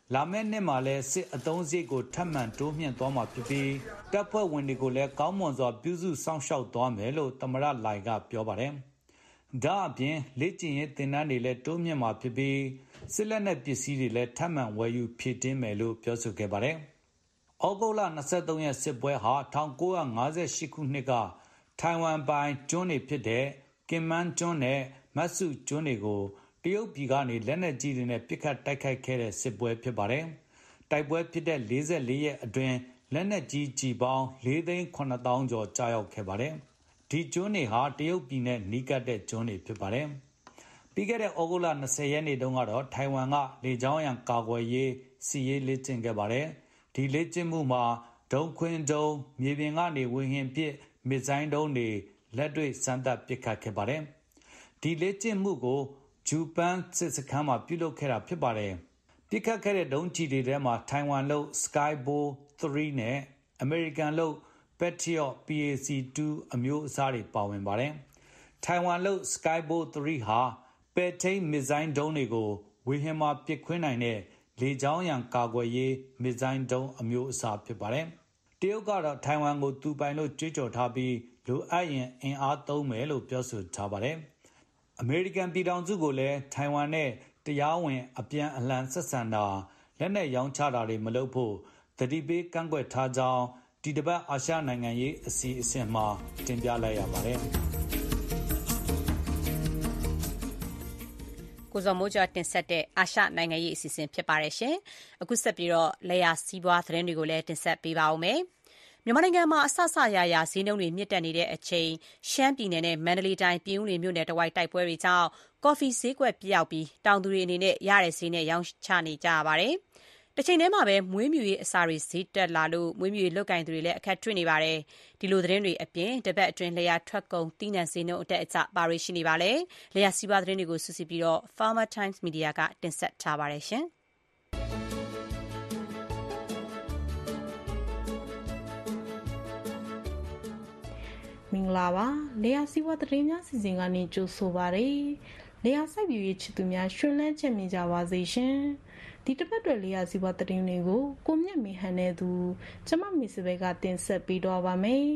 လာမယ့်နှစ်မှာလည်းစစ်အသုံးစရိတ်ကိုထပ်မံတိုးမြှင့်သွားမှာဖြစ်ပြီးတပ်ဖွဲ့ဝင်တွေကိုလည်းကောင်းမွန်စွာပြုစုစောင့်ရှောက်သွားမယ်လို့သမ္မတလိုင်ကပြောပါတယ်။ဒါအပြင်လေ့ကျင့်ရေးသင်တန်းတွေလည်းတိုးမြှင့်မှာဖြစ်ပြီးစစ်လက်နက်ပစ္စည်းတွေလည်းထပ်မံဝယ်ယူဖြည့်တင်းမယ်လို့ပြောဆိုခဲ့ပါတယ်။ဩဂုတ်လ၂၃ရက်စစ်ပွဲဟာ၁၉၅၈ခုနှစ်ကထိုင်ဝမ်ပိုင်ကျွန်းတွေဖြစ်တဲ့ကင်မန်းကျွန်းနဲ့မတ်စုကျွန်းတွေကိုတရုတ်ပြည်ကနေလက်နက်ကြီးတွေနဲ့ပစ်ခတ်တိုက်ခိုက်ခဲ့တဲ့စစ်ပွဲဖြစ်ပါတယ်။တိုက်ပွဲဖြစ်တဲ့၄၄ရက်အတွင်းလက်နက်ကြီးကြီးပေါင်း၄သိန်း၇သောင်းကျော်ကြာရောက်ခဲ့ပါတယ်။ဒီကျွန်းတွေဟာတရုတ်ပြည်နဲ့နီးကပ်တဲ့ကျွန်းတွေဖြစ်ပါတယ်။ပြီးခဲ့တဲ့ဩဂုတ်လ၂၀ရက်နေ့တုန်းကတော့ထိုင်ဝမ်ကလေကြောင်းရန်ကာကွယ်ရေးစီရေးလေ့ကျင့်ခဲ့ပါတယ်။ဒီလေ့ကျင့်မှုမှာဒုံခွင်းဒုံမြေပြင်ကနေဝေဟင်ပစ်မစ်ဇိုင်းဒုံးတွေလက်တွေ့စမ်းသပ်ပစ်ခတ်ခဲ့ပါတယ်။ဒီလေ့ကျင့်မှုကိုဂျပန်စစ်စခန်းမှာပြုလုပ်ခဲ့တာဖြစ်ပါတယ်။ပြစ်ခတ်ခဲ့တဲ့ဒုံးကျည်တွေထဲမှာထိုင်ဝမ်လို့ Skybow သုံးနဲ့အမေရိကန်လို့ Patriot ပီ အေ စီ two အမျိုးအစားတွေပါဝင်ပါတယ်။ထိုင်ဝမ်လို့ Skybow သုံးဟာပဲ့ထိန်းမစ်ဇိုင်းဒုံးတွေကိုဝေဟင်မှာပစ်ခွင်းနိုင်တဲ့လေကြောင်းရန်ကာကွယ်ရေးမစ်ဇိုင်းဒုံးအမျိုးအစားဖြစ်ပါတယ်။တရုတ်ကတော့ထိုင်ဝမ်ကိုသူပိုင်လို့ကြွေးကြော်ထားပြီးလိုအပ်ရင်အင်အားသုံးမယ်လို့ပြောဆိုထားပါတယ်။အမေရိကန်ပြည်ထောင်စုကိုလည်းထိုင်ဝမ်နဲ့တရားဝင်အပြန်အလှန်ဆက်ဆံတာလက်နက်ရောင်းချတာတွေမလုပ်ဖို့သတိပေးကန့်ကွက်ထားကြောင်းဒီတစ်ပတ်အာရှနိုင်ငံရေးအစီအစဉ်မှာတင်ပြလိုက်ရပါတယ်။ကိုဇော်မိုးကျော်တင်ဆက်တဲ့အာရှနိုင်ငံရေးအစီအစဉ်ဖြစ်ပါတယ်ရှင်။အခုဆက်ပြီးတော့လေယာစီးပွားသတင်းတွေကိုလည်းတင်ဆက်ပေးပါဦးမယ်။မြန်မာနိုင်ငံမှာအဆအဆရာရာဈေးနှုန်းတွေမြင့်တက်နေတဲ့အချိန်ရှမ်းပြည်နယ်နဲ့မန္တလေးတိုင်းပြည်ဦးလွင်မြို့နယ်တဝိုက်တိုက်ပွဲတွေကြောင့်ကော်ဖီဈေးကွက်ပြောက်ပြီးတောင်သူတွေအနေနဲ့ရတဲ့ဈေးနဲ့ရောင်းချနေကြရပါတယ်။တစ်ချိန်တည်းမှာပဲမွေးမြူရေးအစာတွေဈေးတက်လာလို့မွေးမြူရေးလုပ်ကင်သူတွေလည်းအခက်တွေ့နေပါတယ်။ဒီလိုသတင်းတွေအပြင်တပတ်အတွင်းလျာထွက်ကုန်တီးနှံဈေးနှုန်းအတက်အကျပါရရှိနေပါလေ။လျာစီးပွားသတင်းတွေကိုစုစည်းပြီးတော့ Farmer Times Media ကတင်ဆက်ထားပါတယ်ရှင်။မင်္ဂလာပါလေယာစီးပွားသတင်းများစီစဉ်ကနေကြိုဆိုပါရစေလေယာစိုက်ပျိုးရေးချစ်သူများရှင်လန်းချက်မြင်ကြပါစေရှင်ဒီတစ်ပတ်တွေလေယာစီးပွားသတင်းတွေကိုကိုမြတ်မေဟန်နဲ့သူကျမမီစဘဲကတင်ဆက်ပေးတော့ပါမယ်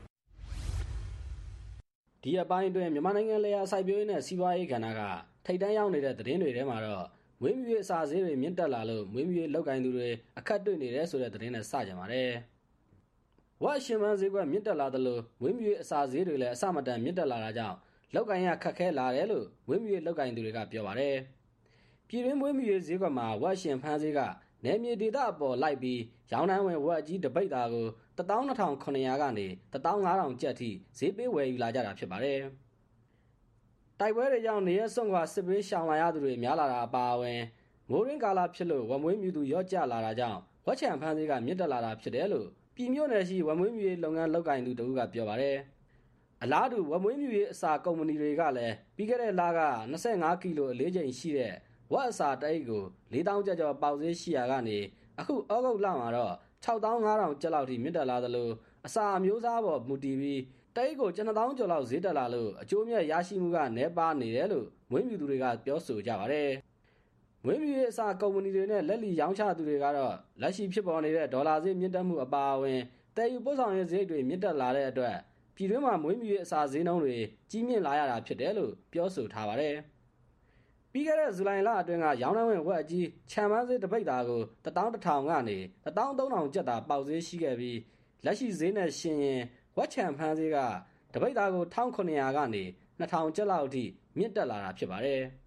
ဒီအပိုင်းအတွင်းမြန်မာနိုင်ငံလေယာစိုက်ပျိုးရေးနဲ့စီးပွားရေးကဏ္ဍကထိပ်တန်းရောက်နေတဲ့သတင်းတွေထဲမှာတော့မွေးမြူရေးအစာဈေးတွေမြင့်တက်လာလို့မွေးမြူရေးလုပ်ကိုင်သူတွေအခက်တွေ့နေတယ်ဆိုတဲ့သတင်းနဲ့စကြပါတယ်ဝါရှင်မန်ဈေးကွက်မြင့်တက်လာသလိုမွေးမြူရေးအစာဈေးတွေလည်းအဆမတန်မြင့်တက်လာတာကြောင့်လောက်ကိုင်းရခက်ခဲလာတယ်လို့မွေးမြူရေးလောက်ကိုင်းသူတွေကပြောပါတယ်။ပြည်တွင်းမွေးမြူရေးဈေးကွက်မှာဝါရှင်ဖန်းဈေးကနယ်မြေဒေသအပေါ်လိုက်ပြီးရောင်းနှန်းဝင်ဝက်အကြီးတပိတ်သားကိုတသောင်းနှစ်ထောင်ခုနှစ်ရာကနေတသောင်းငါးထောင်ကျပ်ထိဈေးပေးဝယ်ယူလာကြတာဖြစ်ပါတယ်။တိုက်ပွဲတွေကြောင့်နေရစွန့်ခွာစစ်ပေးရှောင်လာရသူတွေများလာတာအပါအဝင်မိုးရင်းကာလဖြစ်လို့ဝက်မွေးမြူသူရော့ကျလာတာကြောင့်ဝက်ချံဖန်းဈေးကမြင့်တက်လာတာဖြစ်တယ်လို့ပြည်မြို့နယ်ရှိဝက်မွေးမြူရေးလုပ်ငန်းလုပ်ကိုင်သူတို့ကပြောပါတယ်။အလားတူဝက်မွေးမြူရေးအစာကုမ္ပဏီတွေကလည်းပြီးခဲ့တဲ့လက၂၅ကီလိုအလေးချိန်ရှိတဲ့ဝက်အစာတအိတ်ကို၄သောင်းကျပ်ကျော်ပေါက်ဈေးရှိရာကနေအခုဩဂုတ်လမှာတော့၆သောင်း၅ထောင်ကျပ်လောက်ထိမြင့်တက်လာသလိုအစာအမျိုးအစားပေါ်မူတည်ပြီးတအိတ်ကိုကျပ်၂သောင်းကျော်လောက်ဈေးတက်လာလို့အကျိုးမြတ်ရရှိမှုကနည်းပါးနေတယ်လို့မွေးမြူသူတွေကပြောဆိုကြပါတယ်။မွေးမြူရေးအစာကုမ္ပဏီတွေနဲ့လက်လီရောင်းချသူတွေကတော့လက်ရှိဖြစ်ပေါ်နေတဲ့ဒေါ်လာဈေးမြင့်တက်မှုအပါအဝင်တည်ယူပို့ဆောင်ရေးဈေးတွေမြင့်တက်လာတဲ့အတွက်ပြည်တွင်းမှာမွေးမြူရေးအစာဈေးနှုန်းတွေကြီးမြင့်လာရတာဖြစ်တယ်လို့ပြောဆိုထားပါတယ်။ပြီးခဲ့တဲ့ဇူလိုင်လအတွင်းကရောင်းနှန်းဝင်ဝက်အကြီးခြံမန်းဈေးတစ်ပိတ်သားကိုတသောင်းတစ်ထောင်ကနေတသောင်းသုံးထောင်ကျပ်သာပေါက်ဈေးရှိခဲ့ပြီးလက်ရှိဈေးနဲ့ရှင်ရင်ဝက်ခြံဖန်းဈေးကတစ်ပိတ်သားကိုတစ်ထောင်ခုနှစ်ရာကနေနှစ်ထောင်ကျပ်လောက်အထိမြင့်တက်လာတာဖြစ်ပါတယ်။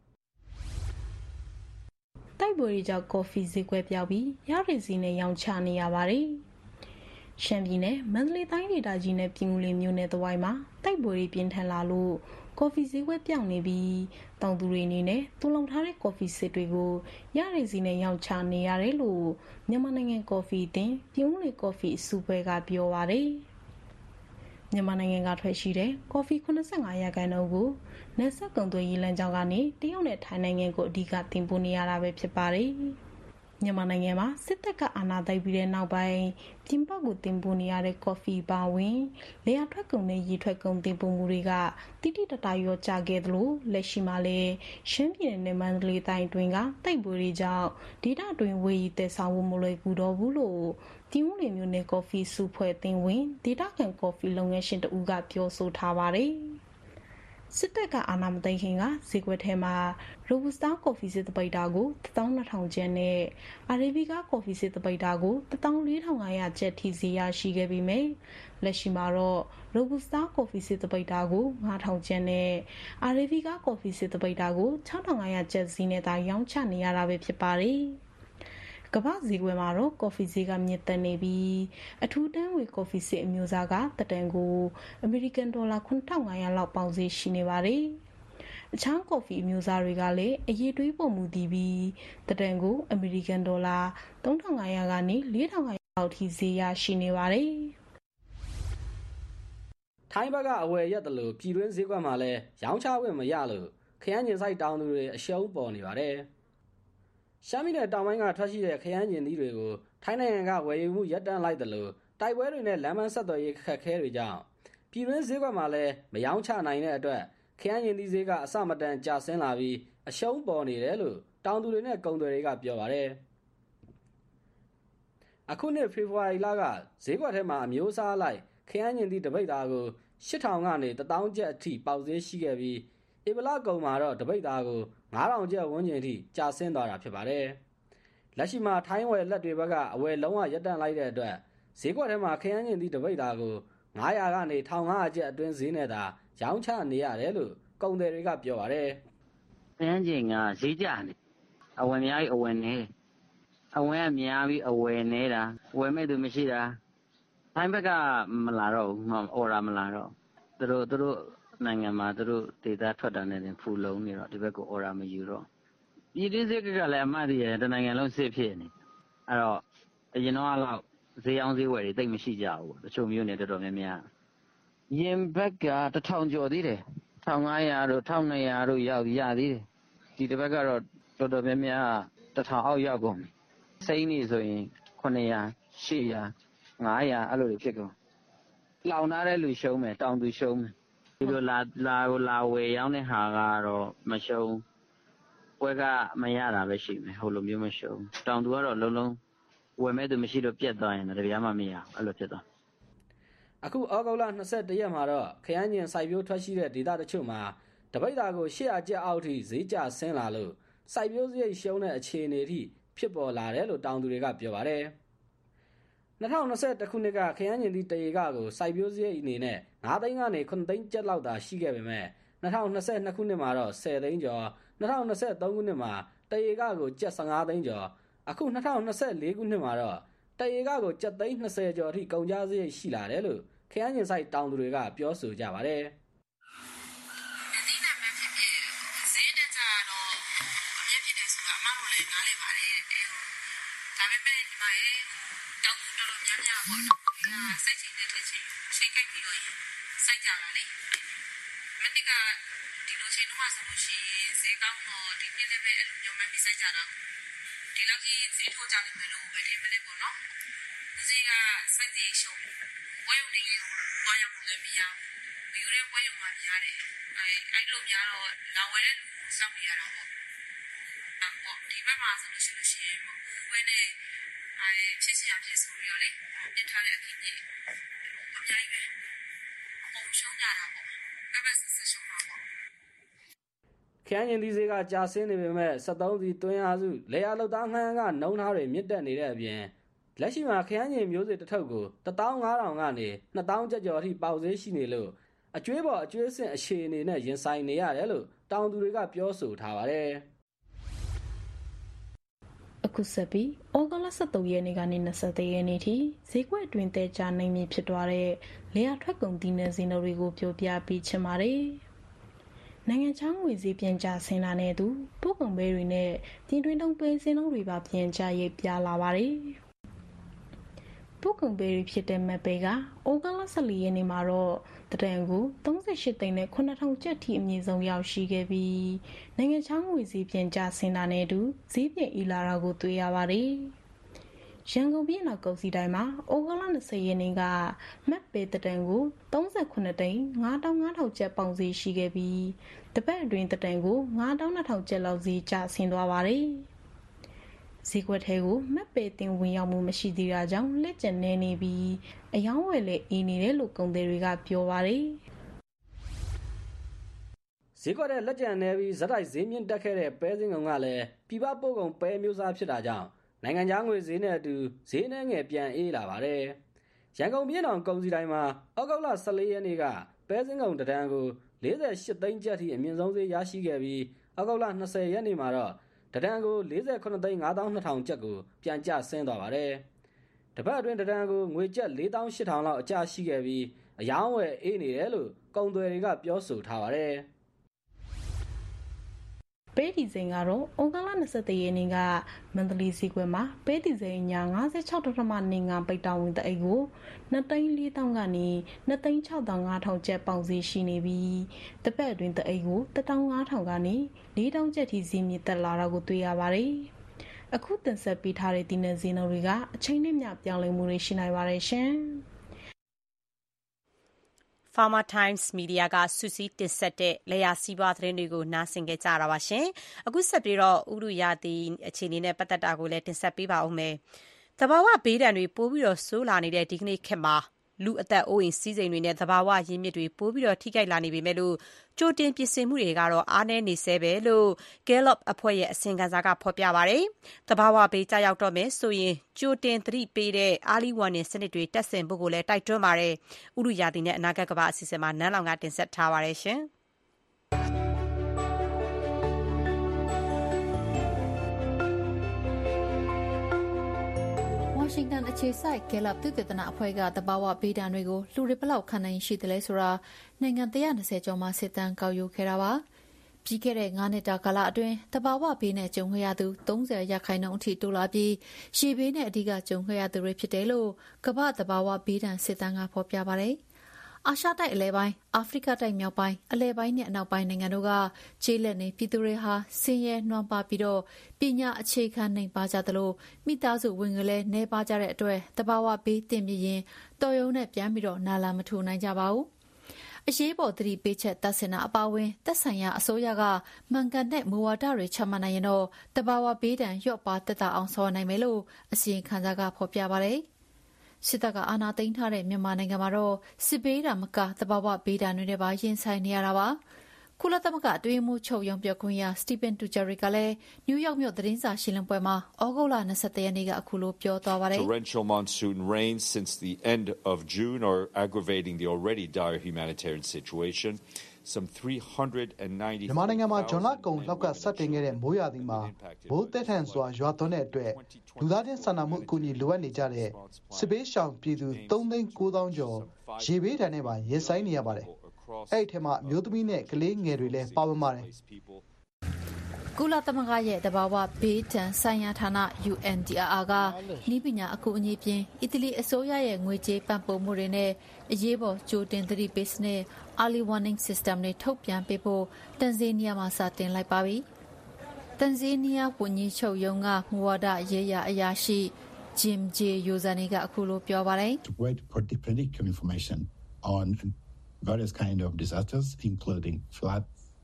တိုက်ပွဲတွေကြောင့်ကော်ဖီဈေးကွက်ပြောက်ပြီးရရည်ဈေးနဲ့ရောင်းချနေရပါတယ်။ရှမ်းပြည်နယ်မန္တလေးတိုင်းဒေသကြီးနဲ့ပြည်ဦးလွင်မြို့နယ်တဝိုက်မှာတိုက်ပွဲတွေပြင်းထန်လာလို့ကော်ဖီဈေးကွက်ပြောင်းနေပြီးတောင်သူတွေအနေနဲ့တူလုံထားတဲ့ကော်ဖီစစ်တွေကိုရရည်စီနဲ့ရောင်းချနေရတယ်လို့မြန်မာနိုင်ငံကော်ဖီအသင်းပြည်ဦးလွင်ကော်ဖီအစုအဖွဲ့ကပြောပါတယ်။မြန်မာနိုင်ငံကထွက်ရှိတဲ့ကော်ဖီ၇၅ရာခိုင်နှုန်းကိုနယ်စပ်ကုန်သွယ်ရေးလမ်းကြောင်းကနေတရုတ်နဲ့ထိုင်းနိုင်ငံကိုအဓိကတင်ပို့နေရတာပဲဖြစ်ပါတယ်။မြန်မာနိုင်ငံမှာစစ်တပ်ကအာဏာသိမ်းပြီးတဲ့နောက်ပိုင်းပြင်ပကိုတင်ပို့နေရတဲ့ကော်ဖီပါဝင်လေယာထွက်ကုန်နဲ့ရေထွက်ကုန်တင်ပို့မှုတွေကတိတိတတ်တာရောကြခဲ့သလိုလက်ရှိမှာလည်းရှမ်းပြည်နယ်နဲ့မန္တလေးတိုင်းတွင်ကတိုက်ပွဲတွေကြောင့်ဒေသတွင်ဝေးတဲ့ဆောင်မှုမလွယ်ကူတော့ဘူးလို့တီဦးလီမျိုးနဲ့ကော်ဖီစုဖွဲ့တင်ဝင်ဒေသခံကော်ဖီလုပ်ငန်းရှင်တဦးကပြောဆိုထားပါတယ်စစ်တပ်ကအာဏာမသိမ်းခင်ကဈေးကွက်ထဲမှာရိုဘူစတာကော်ဖီစစ်တပိတ်တာကိုတစ်သောင်းနှစ်ထောင်ကျပ်နဲ့အာရေဘီကာကော်ဖီစစ်တပိတ်တာကိုတစ်သောင်းလေးထောင်ငါးရာကျပ်ထိဈေးရရှိခဲ့ပြီးမြဲလက်ရှိမှာတော့ရိုဘူစတာကော်ဖီစစ်တပိတ်တာကိုငါးထောင်ကျပ်နဲ့အာရေဘီကာကော်ဖီစစ်တပိတ်တာကိုခြောက်ထောင်ငါးရာကျပ်ဈေးနဲ့သာရောင်းချနေရတာပဲဖြစ်ပါတယ်ကမ္ဘာဈေးကွက်မှာတော့ကော်ဖီဈေးကမြင့်တက်နေပြီးအထူးတန်းဝေကော်ဖီစစ်အမျိုးအစားကတတန်ကိုအမေရိကန်ဒေါ်လာခုနှစ်ထောင်ငါးရာလောက်ပေါင်ဈေးရှိနေပါတယ်။အခြားကော်ဖီအမျိုးအစားတွေကလည်းအရေးတွေးပုံမူတည်ပြီးတတန်ကိုအမေရိကန်ဒေါ်လာသုံးထောင်ငါးရာကနေလေးထောင်ငါးရာလောက်ထိဈေးရရှိနေပါတယ်။ထိုင်းဘက်ကအဝယ်ရက်တယ်လို့ပြည်တွင်းဈေးကွက်မှာလည်းရောင်းချခွင့်မရလို့ခရမ်းကျင်ဆိုင်တောင်းသူတွေအရှုံးပေါ်နေပါတယ်။ရှမ်းပြည်နယ်တောင်ပိုင်းကထွက်ရှိတဲ့ခရမ်းကျင်သီးတွေကိုထိုင်းနိုင်ငံကဝယ်ယူမှုရပ်တန့်လိုက်တယ်လို့တိုက်ပွဲတွေနဲ့လမ်းမဆက်သွယ်ရေးခက်ခဲတွေကြောင့်ပြည်တွင်းဈေးကွက်မှာလည်းမယောင်းချနိုင်တဲ့အတွက်ခရမ်းကျင်သီးဈေးကအဆမတန်ကျဆင်းလာပြီးအရှုံးပေါ်နေတယ်လို့တောင်သူတွေနဲ့ကုန်သွယ်တွေကပြောပါတယ်။အခုနှစ်ဖေဖော်ဝါရီလကဈေးကွက်ထဲမှာအမျိုးအစားလိုက်ခရမ်းကျင်သီးတပိတ်သားကိုရှစ်ထောင်ကနေတစ်သောင်းကျပ်အထိပေါက်ဈေးရှိခဲ့ပြီးဧပြီလကုန်မှာတော့တပိတ်သားကိုငါးထောင်ကျပ်ဝန်းကျင်အထိကျဆင်းသွားတာဖြစ်ပါတယ်။လက်ရှိမှာထိုင်းဝယ်လက်တွေဘက်ကအဝယ်လုံးဝရပ်တန့်လိုက်တဲ့အတွက်ဈေးကွက်ထဲမှာခရမ်းကျင်သီးတပိတ်သားကိုငါးရာကနေတစ်ထောင်ငါးရာကျပ်အတွင်းဈေးနဲ့သာရောင်းချနေရတယ်လို့ကုန်သည်တွေကပြောပါတယ်။ခရမ်းကျင်ကဈေးကျနေအဝယ်များပြီးအဝယ်နေအဝယ်ကများပြီးအဝယ်နေတာဝယ်မဲ့သူမရှိတာထိုင်းဘက်ကမလာတော့ဘူးအော်ရာမလာတော့သူတို့သူတို့နိုင်ငံမှာသူတို့ဒေတာထွက်တာနဲ့ဖူလုံးနေတော့ဒီဘက်ကိုအော်ရာမယူတော့ပြည်တွင်းဈေးကလည်းအမှတ်တရတနိုင်ငံလုံးစစ်ဖြစ်နေအဲ့တော့အရင်တော့လောက်ဈေးအောင်ဈေးဝယ်တွေတိတ်မရှိကြဘူးတချို့မျိုးနေတော်တော်များများရင်ဘက်ကတစ်ထောင်ကျော်သေးတယ်တစ်ထောင်ငါးရာတို့တစ်ထောင်နှစ်ရာတို့ရောက်ရသေးတယ်ဒီတစ်ဘက်ကတော့တော်တော်များများတစ်ထောင်အောက်ရောက်ကုန်ပြီစိမ့်နေဆိုရင်ခုနှစ်ရာရှစ်ရာငါးရာအဲ့လိုတွေဖြစ်ကုန်လောင်ထားတဲ့လူရှုံးမယ်တောင်သူရှုံးမယ်ဒီလိုလာလာလာဝယ်ရောင်းတဲ့ဟာကတော့မရှုံးပွဲကမရတာပဲရှိမယ်ဟိုလိုမျိုးမရှုံးတောင်သူကတော့လုံးလုံးဝယ်မဲ့သူမရှိတော့ပြတ်သွားရင်တပြားမှမရအဲ့လိုဖြစ်သွားအခုဩဂုတ်လ၂၁ရက်မှာတော့ခရမ်းကျင်စိုက်ပျိုးထွက်ရှိတဲ့ဒေသတချို့မှာတပိတ်သားကိုရှစ်ရာကျပ်အောက်ထိဈေးကျဆင်းလာလို့စိုက်ပျိုးစရိတ်ရှုံးတဲ့အခြေအနေထိဖြစ်ပေါ်လာတယ်လို့တောင်သူတွေကပြောပါတယ်၂၀၂၁ခုနှစ်ကခရမ်းကျင်သီးတရေကကိုစိုက်ပျိုးစရိတ်အနေနဲ့ငါးသိန်းကနေခုနှစ်သိန်းကျပ်လောက်သာရှိခဲ့ပေမဲ့၂၀၂၂ခုနှစ်မှာတော့ဆယ်သိန်းကျော်၂၀၂၃ခုနှစ်မှာတရေကကိုကျပ်၁၅သိန်းကျော်အခု၂၀၂၄ခုနှစ်မှာတော့တရေကကိုကျပ်သိန်း၂၀ကျော်အထိကုန်ကျစရိတ်ရှိလာတယ်လို့ခရမ်းကျင်ဆိုင်တောင်သူတွေကပြောဆိုကြပါတယ်စိုက်ချင်တဲ့တစ်ချိန်ချိန်ကြိုက်ပြီးတော့စိုက်ကြတာလေမနစ်ကဒီလိုချိန်တော့ဆိုလို့ရှိရင်ဈေးကောင်းတော့ဒီနေ့လည်းပဲအလိုမျိုးမှပြီးစိုက်ကြတာဒီလောက်ကြီးဈေးထိုးကြလိမ့်မယ်လို့ပဲဒီမနေ့ပေါ့နော်ဈေးကစိုက်တဲ့ရှုံးဝယ်နေရင်ဘာရောက်လို့မရဘူးယူရဲဝယ်ရမှာများတယ်အဲအဲ့လိုများတော့လာဝယ်တဲ့လူစောင့်နေရတာပေါ့အခုဒီဘက်မှာဆိုလို့ရှိရင်ဝယ်နေအဲဖြစ်စရာဖြစ်ဆိုပြီးတော့လေတင်ထားတဲ့အခင်းကြီးအများကြီးပဲပုံရှုံးကြတာပေါ့ဘယ်ဘက်ဆက်ဆက်ရှုံးမှာပေါ့ခရမ်းကျင်သီးဈေးကကြာဆင်းနေပေမဲ့စက်သုံးဆီတွင်းအားစုလေယာလုပ်သားငှမ်းကနှုံထားတွေမြင့်တက်နေတဲ့အပြင်လက်ရှိမှာခရမ်းကျင်မျိုးစေ့တစ်ထုပ်ကိုတစ်သောင်းငါးထောင်ကနေနှစ်သောင်းကျပ်ကျော်အထိပေါက်ဈေးရှိနေလို့အကျွေးပေါ်အကျွေးဆင့်အခြေအနေနဲ့ရင်ဆိုင်နေရတယ်လို့တောင်သူတွေကပြောဆိုထားပါတယ်အခုဆက်ပြီးဩဂုတ်လ၁၃ရက်နေ့ကနေ၂၃ရက်နေ့ထိဈေးကွက်အတွင်းတဲကြနိုင်မြင့်ဖြစ်သွားတဲ့လေယာထွက်ကုန်ဒီနယ်စင်တွေကိုပြောပြပေးချင်ပါတယ်။နိုင်ငံခြားငွေဈေးပြန်ကျဆင်းလာတဲ့သူပို့ကုန်ပဲတွေနဲ့ပြည်တွင်းတုံးပဲစင်းလုံးတွေပါပြန်ကျရိပ်ပြလာပါတယ်။ပို့ကုန်ပဲတွေဖြစ်တဲ့မက်ပဲကဩဂုတ်လ၁၄ရက်နေ့မှာတော့တဒန်ကိုသုံးဆယ့်ရှစ်သိန်းနဲ့ခုနှစ်ထောင်ကျပ်ထိအမြင့်ဆုံးရောက်ရှိခဲ့ပြီးနိုင်ငံခြားငွေဈေးပြန်ကျဆင်းတာနဲ့အတူဈေးပြန်အေးလာတာကိုတွေ့ရပါတယ်။ရန်ကုန်ပြည်နယ်ကုန်စည်တိုင်းမှာဩဂုတ်လ၂၀ရက်နေ့ကမက်ပေတဒန်ကိုသုံးဆယ့်ခုနှစ်သိန်းငါးသောင်းငါးထောင်ကျပ်ပေါင်ဈေးရှိခဲ့ပြီးတပတ်အတွင်းတဒန်ကိုငါးသောင်းနှစ်ထောင်ကျပ်လောက်ဈေးကျဆင်းသွားပါတယ်။ဈေးကွက်ထဲကိုမက်ပေတင်ဝင်ရောက်မှုမရှိသေးတာကြောင့်လက်ကျန်နေနေပြီးအယောင်းဝယ်လည်းအေးနေတယ်လို့ကုန်သည်တွေကပြောပါတယ်။ဈေးကွက်ထဲလက်ကျန်နေပြီးဇက်တိုက်ဈေးမြင့်တက်ခဲ့တဲ့ပဲစင်းကုံကလည်းပြည်ပပို့ကုန်ပဲမျိုးစားဖြစ်တာကြောင့်နိုင်ငံခြားငွေဈေးနဲ့အတူဈေးနှဲငယ်ပြန်အေးလာပါတယ်။ရန်ကုန်ပြည်တော်ကုန်စည်တိုင်းမှာဩဂုတ်လ၁၄ရက်နေ့ကပဲစင်းကုံတဒန်ကို၄၈သိန်းကျပ်ထိအမြင့်ဆုံးဈေးရရှိခဲ့ပြီးဩဂုတ်လ၂၀ရက်နေ့မှာတော့တဒန်ကို၄ခုသိန်းငါးသောင်းနှစ်ထောင်ကျပ်ကိုပြန်ကျဆင်းသွားပါတယ်။တပတ်အတွင်းတဒန်ကိုငွေကျပ်၄သောင်းရှစ်ထောင်လောက်အကျရှိခဲ့ပြီးအယောင်းဝယ်အေးနေတယ်လို့ကုန်သွယ်တွေကပြောဆိုထားပါတယ်။ပဲဒီဇိန်ကတော့ဩဂုတ်လ၂၃ရက်နေ့ကမန္တလေးဈေးကွက်မှာပဲဒီဇိန်ညာ၅၆ဒသမ၄၅ပိတ်တောင်းဝင်တဲ့အိတ်ကို၂သိန်း၄သောင်းကနေ၂သိန်း၆သောင်း၅ထောင်ကျပ်ပေါင်ဈေးရှိနေပြီးတပတ်အတွင်းတဲ့အိတ်ကိုတစ်တောင်း၅ထောင်ကနေ၄တောင်းကျပ်ထိဈေးမြင့်တက်လာတာကိုတွေ့ရပါတယ်။အခုတင်ဆက်ပေးထားတဲ့ဒီနေ့ဈေးနှုန်းတွေကအချိန်နဲ့မျှပြောင်းလဲမှုတွေရှိနိုင်ပါတယ်ရှင်။ Farmer Times Media ကစူးစီးတင်ဆက်တဲ့လယ်ယာစီးပွားသတင်းတွေကိုနားဆင်ကြကြတာပါရှင်။အခုဆက်ပြီးတော့ဥရုရာသီအခြေအနေနဲ့ပတ်သက်တာကိုလည်းတင်ဆက်ပေးပါဦးမယ်။သဘာဝဘေးဒဏ်တွေပိုပြီးတော့ဆိုးလာနေတဲ့ဒီကနေ့ခေတ်မှာလူအသက်အိုးအိမ်စီးစိမ်တွေနဲ့သဘာဝရင်းမြစ်တွေပိုပြီးတော့ထိခိုက်လာနေပေမဲ့လို့ကြိုတင်ပြင်ဆင်မှုတွေကတော့အားနည်းနေဆဲပဲလို့ Gallup အဖွဲ့ရဲ့အစီရင်ခံစာကဖော်ပြပါတယ်။သဘာဝဘေးကြောက်ရောက်တော့မယ်ဆိုရင်ကြိုတင်သတိပေးတဲ့ early warning စနစ်တွေတက်ဆင်ဖို့ကိုလည်းတိုက်တွန်းပါတယ်။ဥရုရာသီနဲ့အနာဂတ်ကမ္ဘာအစီအစဉ်မှာနန်းလောင်ကတင်ဆက်ထားပါတယ်ရှင်။ဝါရှင်တန်အခြေစိုက် Gallup သုတေသနအဖွဲ့ကတဘာဝဘေးဒဏ်တွေကိုလူတွေဘလောက်ခံနိုင်ရှိတယ်လဲဆိုတာနိုင်ငံone hundred twentyကျော်မှာစစ်တမ်းကောက်ယူခဲ့တာပါ။ပြီးခဲ့တဲ့၅နှစ်တာကာလအတွင်းတဘာဝဘေးနဲ့ကြုံခဲ့ရသူthirtyရာခိုင်နှုန်းအထိတိုးလာပြီးရှေ့ဘေးနဲ့အဓိကကြုံခဲ့ရသူတွေဖြစ်တယ်လို့ကမ္ဘာတဘာဝဘေးဒဏ်စစ်တမ်းကဖော်ပြပါတယ်။အာရှတိုက်အလယ်ပိုင်း၊အာဖရိကတိုက်မြောက်ပိုင်း၊အလယ်ပိုင်းနဲ့အနောက်ပိုင်းနိုင်ငံတို့ကကျေးလက်နေပြည်သူတွေဟာဆင်းရဲနွမ်းပါးပြီးတော့ပညာအခြေခံနှိမ်ပါကြသလိုမိသားစုဝင်ငွေလည်းနှဲပါကြတဲ့အတွက်တဘာဝဘေးတင်ပြရင်တော်ရုံနဲ့ပြန်ပြီးတော့နာလာမထူနိုင်ကြပါဘူး။အရေးပေါ်သတိပေးချက်တပ်ဆင်တာအပါအဝင်သက်ဆိုင်ရာအစိုးရကမှန်ကန်တဲ့မူဝါဒတွေချမှတ်နိုင်ရင်တော့တဘာဝဘေးဒဏ်လျော့ပါသက်သာအောင်ဆောင်နိုင်မယ်လို့အစီရင်ခံစာကဖော်ပြပါတယ်။စစ်တပ်ကအာဏာသိမ်းထားတဲ့မြန်မာနိုင်ငံမှာတော့စစ်ဘေးဒဏ်မကသဘာဝဘေးဒဏ်တွေနဲ့ပါရင်ဆိုင်နေရတာပါ။ကုလသမဂ္ဂအတွင်းရေးမှူးချုပ်ရုံးပြောခွင့်ရစတီဗင်တူဂျာရီကလည်းနယူးယောက်မြို့သတင်းစာရှင်းလင်းပွဲမှာဩဂုတ်လ၂၁ရက်နေ့ကအခုလိုပြောသွားပါတယ်။ Torrential monsoon rains since the end of June are aggravating the already dire humanitarian situation. Some three hundred ninety မြန်မာနိုင်ငံမှာဂျွန်လကုံလောက်ကစတင်ခဲ့တဲ့မိုးရာသီမှာမိုးသက်ထန်စွာရွာသွန်းတဲ့အတွက်လူသားချင်းစာနာမှုအကူအညီလိုအပ်နေကြတဲ့စစ်ဘေးရှောင်ပြည်သူသုံးသိန်းကိုးသောင်းကျော်ရေဘေးဒဏ်နဲ့ပါရင်ဆိုင်နေရပါတယ်။အဲ့ဒီထဲမှာအမျိုးသမီးနဲ့ကလေးငယ်တွေလည်းပါဝင်ပါတယ်။ကုလသမဂ္ဂရဲ့တဘာဝဘေးဒဏ်ဆိုင်ရာဌာန U N D R R ကနည်းပညာအကူအညီပြင်အီတလီအစိုးရရဲ့ငွေကြေးပံ့ပိုးမှုတွေနဲ့အရေးပေါ်ကြိုတင်သတိပေးစနစ် early warning system တွေထုတ်ပြန်ပေးဖို့တန်ဇေးနီးယားမှာစတင်လိုက်ပါပြီ။တန်ဇေးနီးယားဝန်ကြီးချုပ်ရုံးကမူဝါဒရေးရာအရာရှိ Jim J. Yozani ကအခုလိုပြောပါတယ်။ Wait for the predictive information on various kind of disasters including flood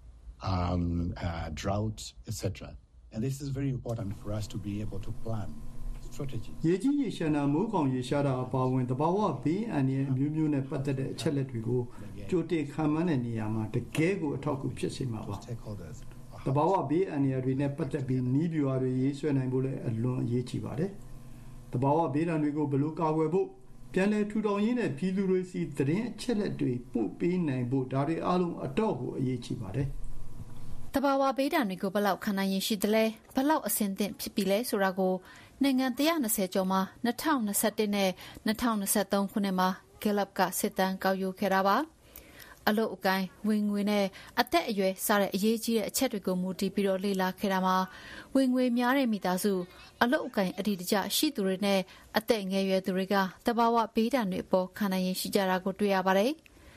um uh, drought et cetera and this is very important for us to be able to plan strategy ရေကြီးရေရှမ်းတာမိုးကောင်ရေရှားတာအပါအဝင်တဘာဝဘေးအန္တရာယ်အမျိုးမျိုးနဲ့ပတ်သက်တဲ့အချက်လက်တွေကိုကြိုတင်ခံမှန်းတဲ့နေရာမှာတကယ်ကိုအထောက်အကူဖြစ်စေမှာပါတဘာဝဘေးအန္တရာယ်တွေနဲ့ပတ်သက်ပြီးနီးဗျူဟာတွေရေးဆွဲနိုင်ဖို့လည်းအလွန်အရေးကြီးပါတယ်တဘာဝဘေးဒဏ်တွေကိုဘယ်လိုကာကွယ်ဖို့ပြန်လည်ထူထောင်ရေးနဲ့ပြည်သူတွေစီသတင်းအချက်လက်တွေပို့ပေးနိုင်ဖို့ဒါတွေအားလုံးအတော့ကိုအရေးကြီးပါတယ်တဘာဝဘေးဒဏ်တွေကိုဘယ်လောက်ခံနိုင်ရရှိသလဲဘယ်လောက်အဆင်သင့်ဖြစ်ပြီလဲဆိုတာကိုနိုင်ငံone hundred twentyကျော်မှာtwo thousand twenty-oneနဲ့two thousand twenty-threeခုနှစ်မှာ Gallup ကစစ်တမ်းကောက်ယူခဲ့တာပါအလုပ်အကိုင်ဝင်ငွေနဲ့အသက်အရွယ်စတဲ့အရေးကြီးတဲ့အချက်တွေကိုမူတည်ပြီးတော့လေ့လာခဲ့တာမှာဝင်ငွေများတဲ့မိသားစုအလုပ်အကိုင်အတည်တကျရှိသူတွေနဲ့အသက်ငယ်ရွယ်သူတွေကတဘာဝဘေးဒဏ်တွေအပေါ်ခံနိုင်ရရှိကြတာကိုတွေ့ရပါတယ်တ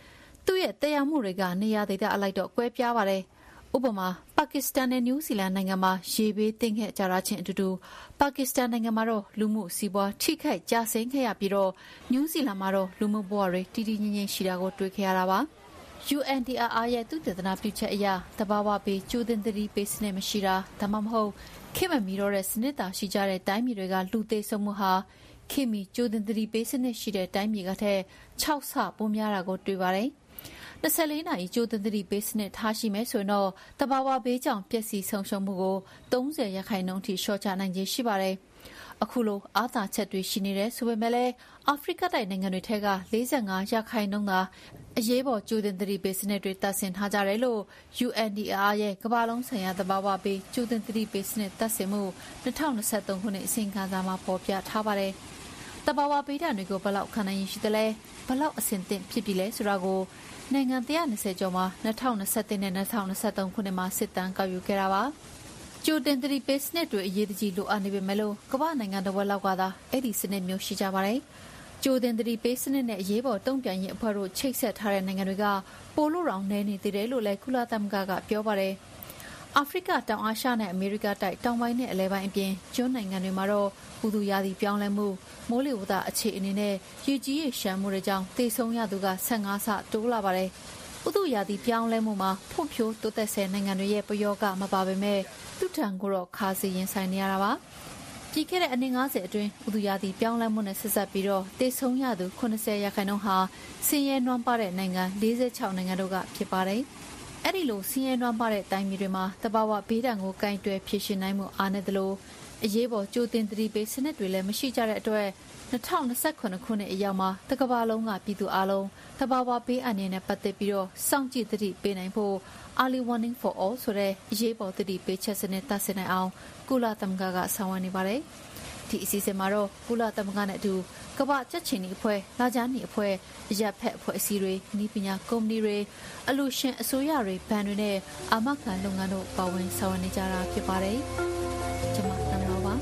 သူ့ရဲ့တရားမှုတွေကနေရာဒေသအလိုက်တော့ကွဲပြားပါတယ်ဥပမာပါကစ္စတန်နဲ့နယူးဇီလန်နိုင်ငံမှာရေဘေးတင်ခဲ့ကြတာချင်းအတူတူပါကစ္စတန်နိုင်ငံမှာတော့လူမှုစီးပွားထိခိုက်ကျဆင်းခဲ့ရပြီးတော့နယူးဇီလန်မှာတော့လူမှုဘဝတွေတည်တည်ငြိမ်ငြိမ်ရှိတာကိုတွေ့ခဲ့ရတာပါ ယူ အန် ဒီ အာ အာ ရဲ့သူတည်တနာပြုချက်အရတဘာဝပေးကျိုးတင်သတိပေးစနစ်မရှိတာဒါမှမဟုတ်ခေတ်မမီတော့တဲ့စနစ်တာရှိကြတဲ့တိုင်းပြည်တွေကလူသေးဆုံးမှုဟာခေတ်မီကျိုးတင်သတိပေးစနစ်ရှိတဲ့တိုင်းပြည်ကထက်၆ဆပိုများတာကိုတွေ့ပါတယ်၂၄နာရီကျိုးတင်သတိပေးစနစ်ထားရှိမယ်ဆိုရင်တော့တဘာဝပေးကြောင့်ပျက်စီးဆုံးရှုံးမှုကို၃၀ရာခိုင်နှုန်းထိလျှော့ချနိုင်ခြင်းရှိပါတယ်အခုလိုအားသာချက်တွေရှိနေတဲ့ဆိုပေမဲ့လည်းအာဖရိကတိုက်နိုင်ငံတွေထက်က၄၅ရာခိုင်နှုန်းသာအရေးပေါ်ကျိုးတင်သတိပေးစနစ်တွေတပ်ဆင်ထားကြတယ်လို့ ယူ အန် ဒီ အာ ရဲ့ကမ္ဘာလုံးဆိုင်ရာတဘာဝပေးကျိုးတင်သတိပေးစနစ်တပ်ဆင်မှု၂၀၂၃ခုနှစ်အစီရင်ခံစာမှာဖော်ပြထားပါတယ်တဘာဝပေးတာတွေကိုဘယ်လောက်ခံနိုင်ရရှိသလဲဘယ်လောက်အဆင့်သင့်ဖြစ်ပြီလဲဆိုတာကိုနိုင်ငံ၁၂၀ကျော်မှာ၂၀၂၁နဲ့၂၀၂၃ခုနှစ်မှာစစ်တမ်းကောက်ယူခဲ့တာပါကျိုးတင်သတိပေးစနစ်တွေအရေးကြီးလိုအပ်နေပေမဲ့လို့ကမ္ဘာနိုင်ငံတစ်ဝက်လောက်ကသာအဲ့ဒီစနစ်မျိုးရှိကြပါတယ်ကျိုးတင်သတိပေးစနစ်နဲ့အရေးပေါ်တုံ့ပြန်ရေးအဖွဲ့တို့ချိတ်ဆက်ထားတဲ့နိုင်ငံတွေကပိုလို့တောင်နေနေသေးတယ်လို့လည်းကုလသမဂ္ဂကပြောပါတယ်အာဖရိကတောင်အာရှနဲ့အမေရိကတိုက်တောင်ပိုင်းနဲ့အလဲပိုင်းအပြင်ကျွန်းနိုင်ငံတွေမှာတော့ဥတုရာသီပြောင်းလဲမှုမိုးလေဝသအခြေအနေနဲ့ရေကြီးရေရှမ်းမှုတွေကြောင့်သေဆုံးရသူက၁၅ဆတိုးလာပါတယ်ဥတုရာသီပြောင်းလဲမှုမှာဖွံ့ဖြိုးတိုးတက်ဆဲနိုင်ငံတွေရဲ့ပယောဂမပါပေမဲ့သူ့ထံကိုတော့ခါစီရင်ဆိုင်နေရတာပါပြီးခဲ့တဲ့အနည်း၅၀အတွင်းဥတုရာသီပြောင်းလဲမှုနဲ့ဆက်စပ်ပြီးတော့သေဆုံးရသူ၉၀ရာခိုင်နှုန်းဟာဆင်းရဲနွမ်းပါးတဲ့နိုင်ငံ၄၆နိုင်ငံတို့ကဖြစ်ပါတယ်အဲ့ဒီလိုဆင်းရဲနွမ်းပါးတဲ့တိုင်းပြည်တွေမှာတဘာဝဘေးဒဏ်ကိုကင်တွယ်ဖြေရှင်းနိုင်မှုအားနည်းသလိုအရေးပေါ်ကြိုတင်သတိပေးစနစ်တွေလည်းမရှိကြတဲ့အတွက်၂၀၂၇ခုနှစ်အရောက်မှာတကမ္ဘာလုံးကပြည်သူအလုံးတဘာဝဘေးအန္တရာယ်နဲ့ပတ်သက်ပြီးတော့စောင့်ကြည့်သတိပေးနိုင်ဖို့ Early Warning for All ဆိုတဲ့အရေးပေါ်သတိပေးချက်စနစ်တပ်ဆင်နိုင်အောင်ကုလသမဂ္ဂကဆောင်ရွက်နေပါတယ်ဒီအစီအစဉ်မှာတော့ကုလသမဂ္ဂနဲ့အတူကမ္ဘာကြက်ချင်ဤအဖွဲ့လာကြားနေအဖွဲ့အရက်ဖက်အဖွဲ့အစည်းတွေဤပညာကုမ္ပဏီတွေအလူရှင်အစိုးရတွေဘဏ်တွေနဲ့အာမခံလုပ်ငန်းတို့ပါဝင်ဆောင်ရွက်နေကြတာဖြစ်ပါတယ်ကျွန်မတန်တော်ပါ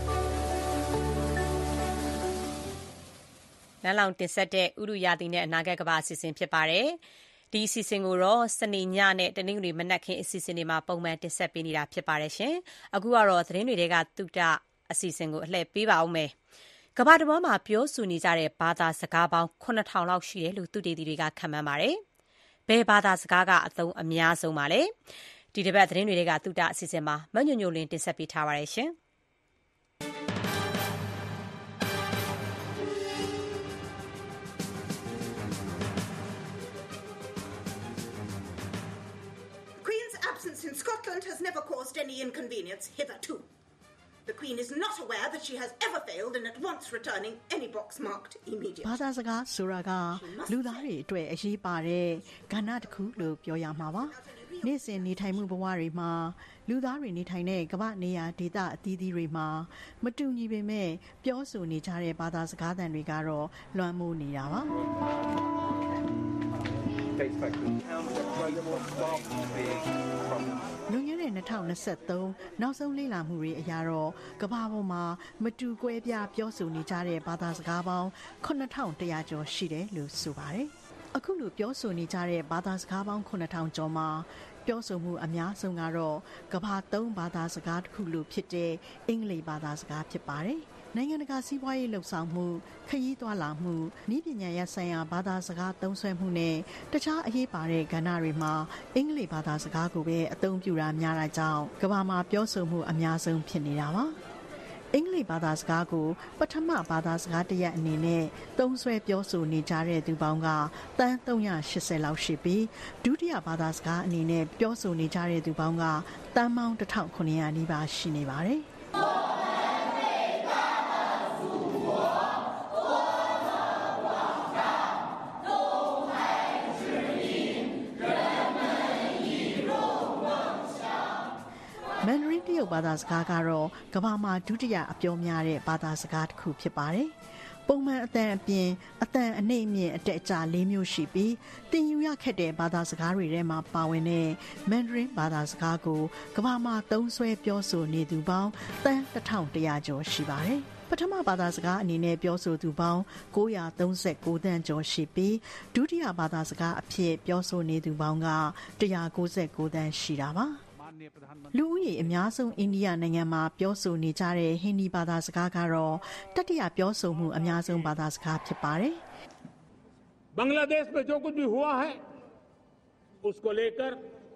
နန်းလောင်တင်ဆက်တဲ့ဥရုရာသီနဲ့အနာဂတ်ကမ္ဘာအစီအစဉ်ဖြစ်ပါတယ်ဒီအစီအစဉ်ကိုတော့စနေညနဲ့တနင်္ဂနွေမနက်ခင်းအစီအစဉ်တွေမှာပုံမှန်တင်ဆက်ပေးနေတာဖြစ်ပါတယ်ရှင်အခုကတော့သတင်းတွေကတုဒ္ဒအစီအစဉ်ကိုအလှည့်ပေးပါဦးမယ်ကမ္ဘာတစ်ဝန်းမှာပြောဆိုနေကြတဲ့ဘာသာစကားပေါင်းခုနှစ်ထောင်လောက်ရှိတယ်လို့သုတေသီတွေကခန့်မှန်းပါတယ်ဘယ်ဘာသာစကားကအသုံးအများဆုံးပါလဲဒီတစ်ပတ်သတင်းတွေကတုဒ္ဒအစီအစဉ်မှာမညွညွလင်းတင်ဆက်ပေးထားပါတယ်ရှင် In Scotland has never caused any inconvenience hitherto. The Queen is not aware that she has ever failed in at once returning any box marked immediate. ဘာသာစကားဆိုတာကလူသားတွေအတွက်အရေးပါတဲ့ကဏ္ဍတစ်ခုလို့ပြောရမှာပါ။နေ့စဉ်နေထိုင်မှုဘဝတွေမှာလူသားတွေနေထိုင်တဲ့ကမ္ဘာနေရာဒေသအသီးသီးတွေမှာမတူညီပေမဲ့ပြောဆိုနေကြတဲ့ဘာသာစကားသံတွေကတော့လွှမ်းမိုးနေတာပါ။လွန်ခဲ့တဲ့၂၀၂၃နောက်ဆုံးလေ့လာမှုတွေအရတော့ကမ္ဘာပေါ်မှာမတူကွဲပြားပြောဆိုနေကြတဲ့ဘာသာစကားပေါင်းခုနှစ်ထောင်တစ်ရာကျော်ရှိတယ်လို့ဆိုပါတယ်။အခုလိုပြောဆိုနေကြတဲ့ဘာသာစကားပေါင်းခုနှစ်ထောင်ကျော်မှာပြောဆိုမှုအများဆုံးကတော့ကမ္ဘာသုံးဘာသာစကားတစ်ခုလို့ဖြစ်တဲ့အင်္ဂလိပ်ဘာသာစကားဖြစ်ပါတယ်။နိုင်ငံတကာစီးပွားရေးလှုပ်ဆောင်မှုခရီးသွားလာမှုနည်းပညာရပ်ဆိုင်ရာဘာသာစကားသုံးစွဲမှုနဲ့တခြားအရေးပါတဲ့ကဏ္ဍတွေမှာအင်္ဂလိပ်ဘာသာစကားကိုပဲအသုံးပြုတာများတာကြောင့်ကမ္ဘာမှာပြောဆိုမှုအများဆုံးဖြစ်နေတာပါအင်္ဂလိပ်ဘာသာစကားကိုပထမဘာသာစကားတစ်ရပ်အနေနဲ့သုံးစွဲပြောဆိုနေကြတဲ့သူပေါင်းကတန်း၃၈၀လောက်ရှိပြီးဒုတိယဘာသာစကားအနေနဲ့ပြောဆိုနေကြတဲ့သူပေါင်းကတန်းပေါင်းတစ်ထောင်ခုနှစ်ရာနီးပါးရှိနေပါတယ်မန်ဒရင်းတရုတ်ဘာသာစကားကတော့ကမ္ဘာမှာဒုတိယအပြောများတဲ့ဘာသာစကားတစ်ခုဖြစ်ပါတယ်။ပုံမှန်အတန်အပြင်အတန်အနှိမ့်မြင့်အတက်အကျလေးမျိုးရှိပြီးသင်ယူရခက်တဲ့ဘာသာစကားတွေထဲမှာပါဝင်တဲ့မန်ဒရင်းဘာသာစကားကိုကမ္ဘာမှာသုံးစွဲပြောဆိုနေသူပေါင်းတန်းတစ်ထောင်တစ်ရာကျော်ရှိပါတယ်။ပထမဘာသာစကားအနေနဲ့ပြောဆိုသူပေါင်း၉၃၉တန်းကျော်ရှိပြီးဒုတိယဘာသာစကားအဖြစ်ပြောဆိုနေသူပေါင်းက၁၉၉တန်းရှိတာပါလူဦးရေအများဆုံးအိန္ဒိယနိုင်ငံမှာပြောဆိုနေကြတဲ့ဟင်းဒီဘာသာစကားကတော့တတိယပြောဆိုမှုအများဆုံးဘာသာစကားဖြစ်ပါတယ်ဘင်္ဂလားဒေ့ရှ်में जो कुछ भी हुआ है उसको लेकर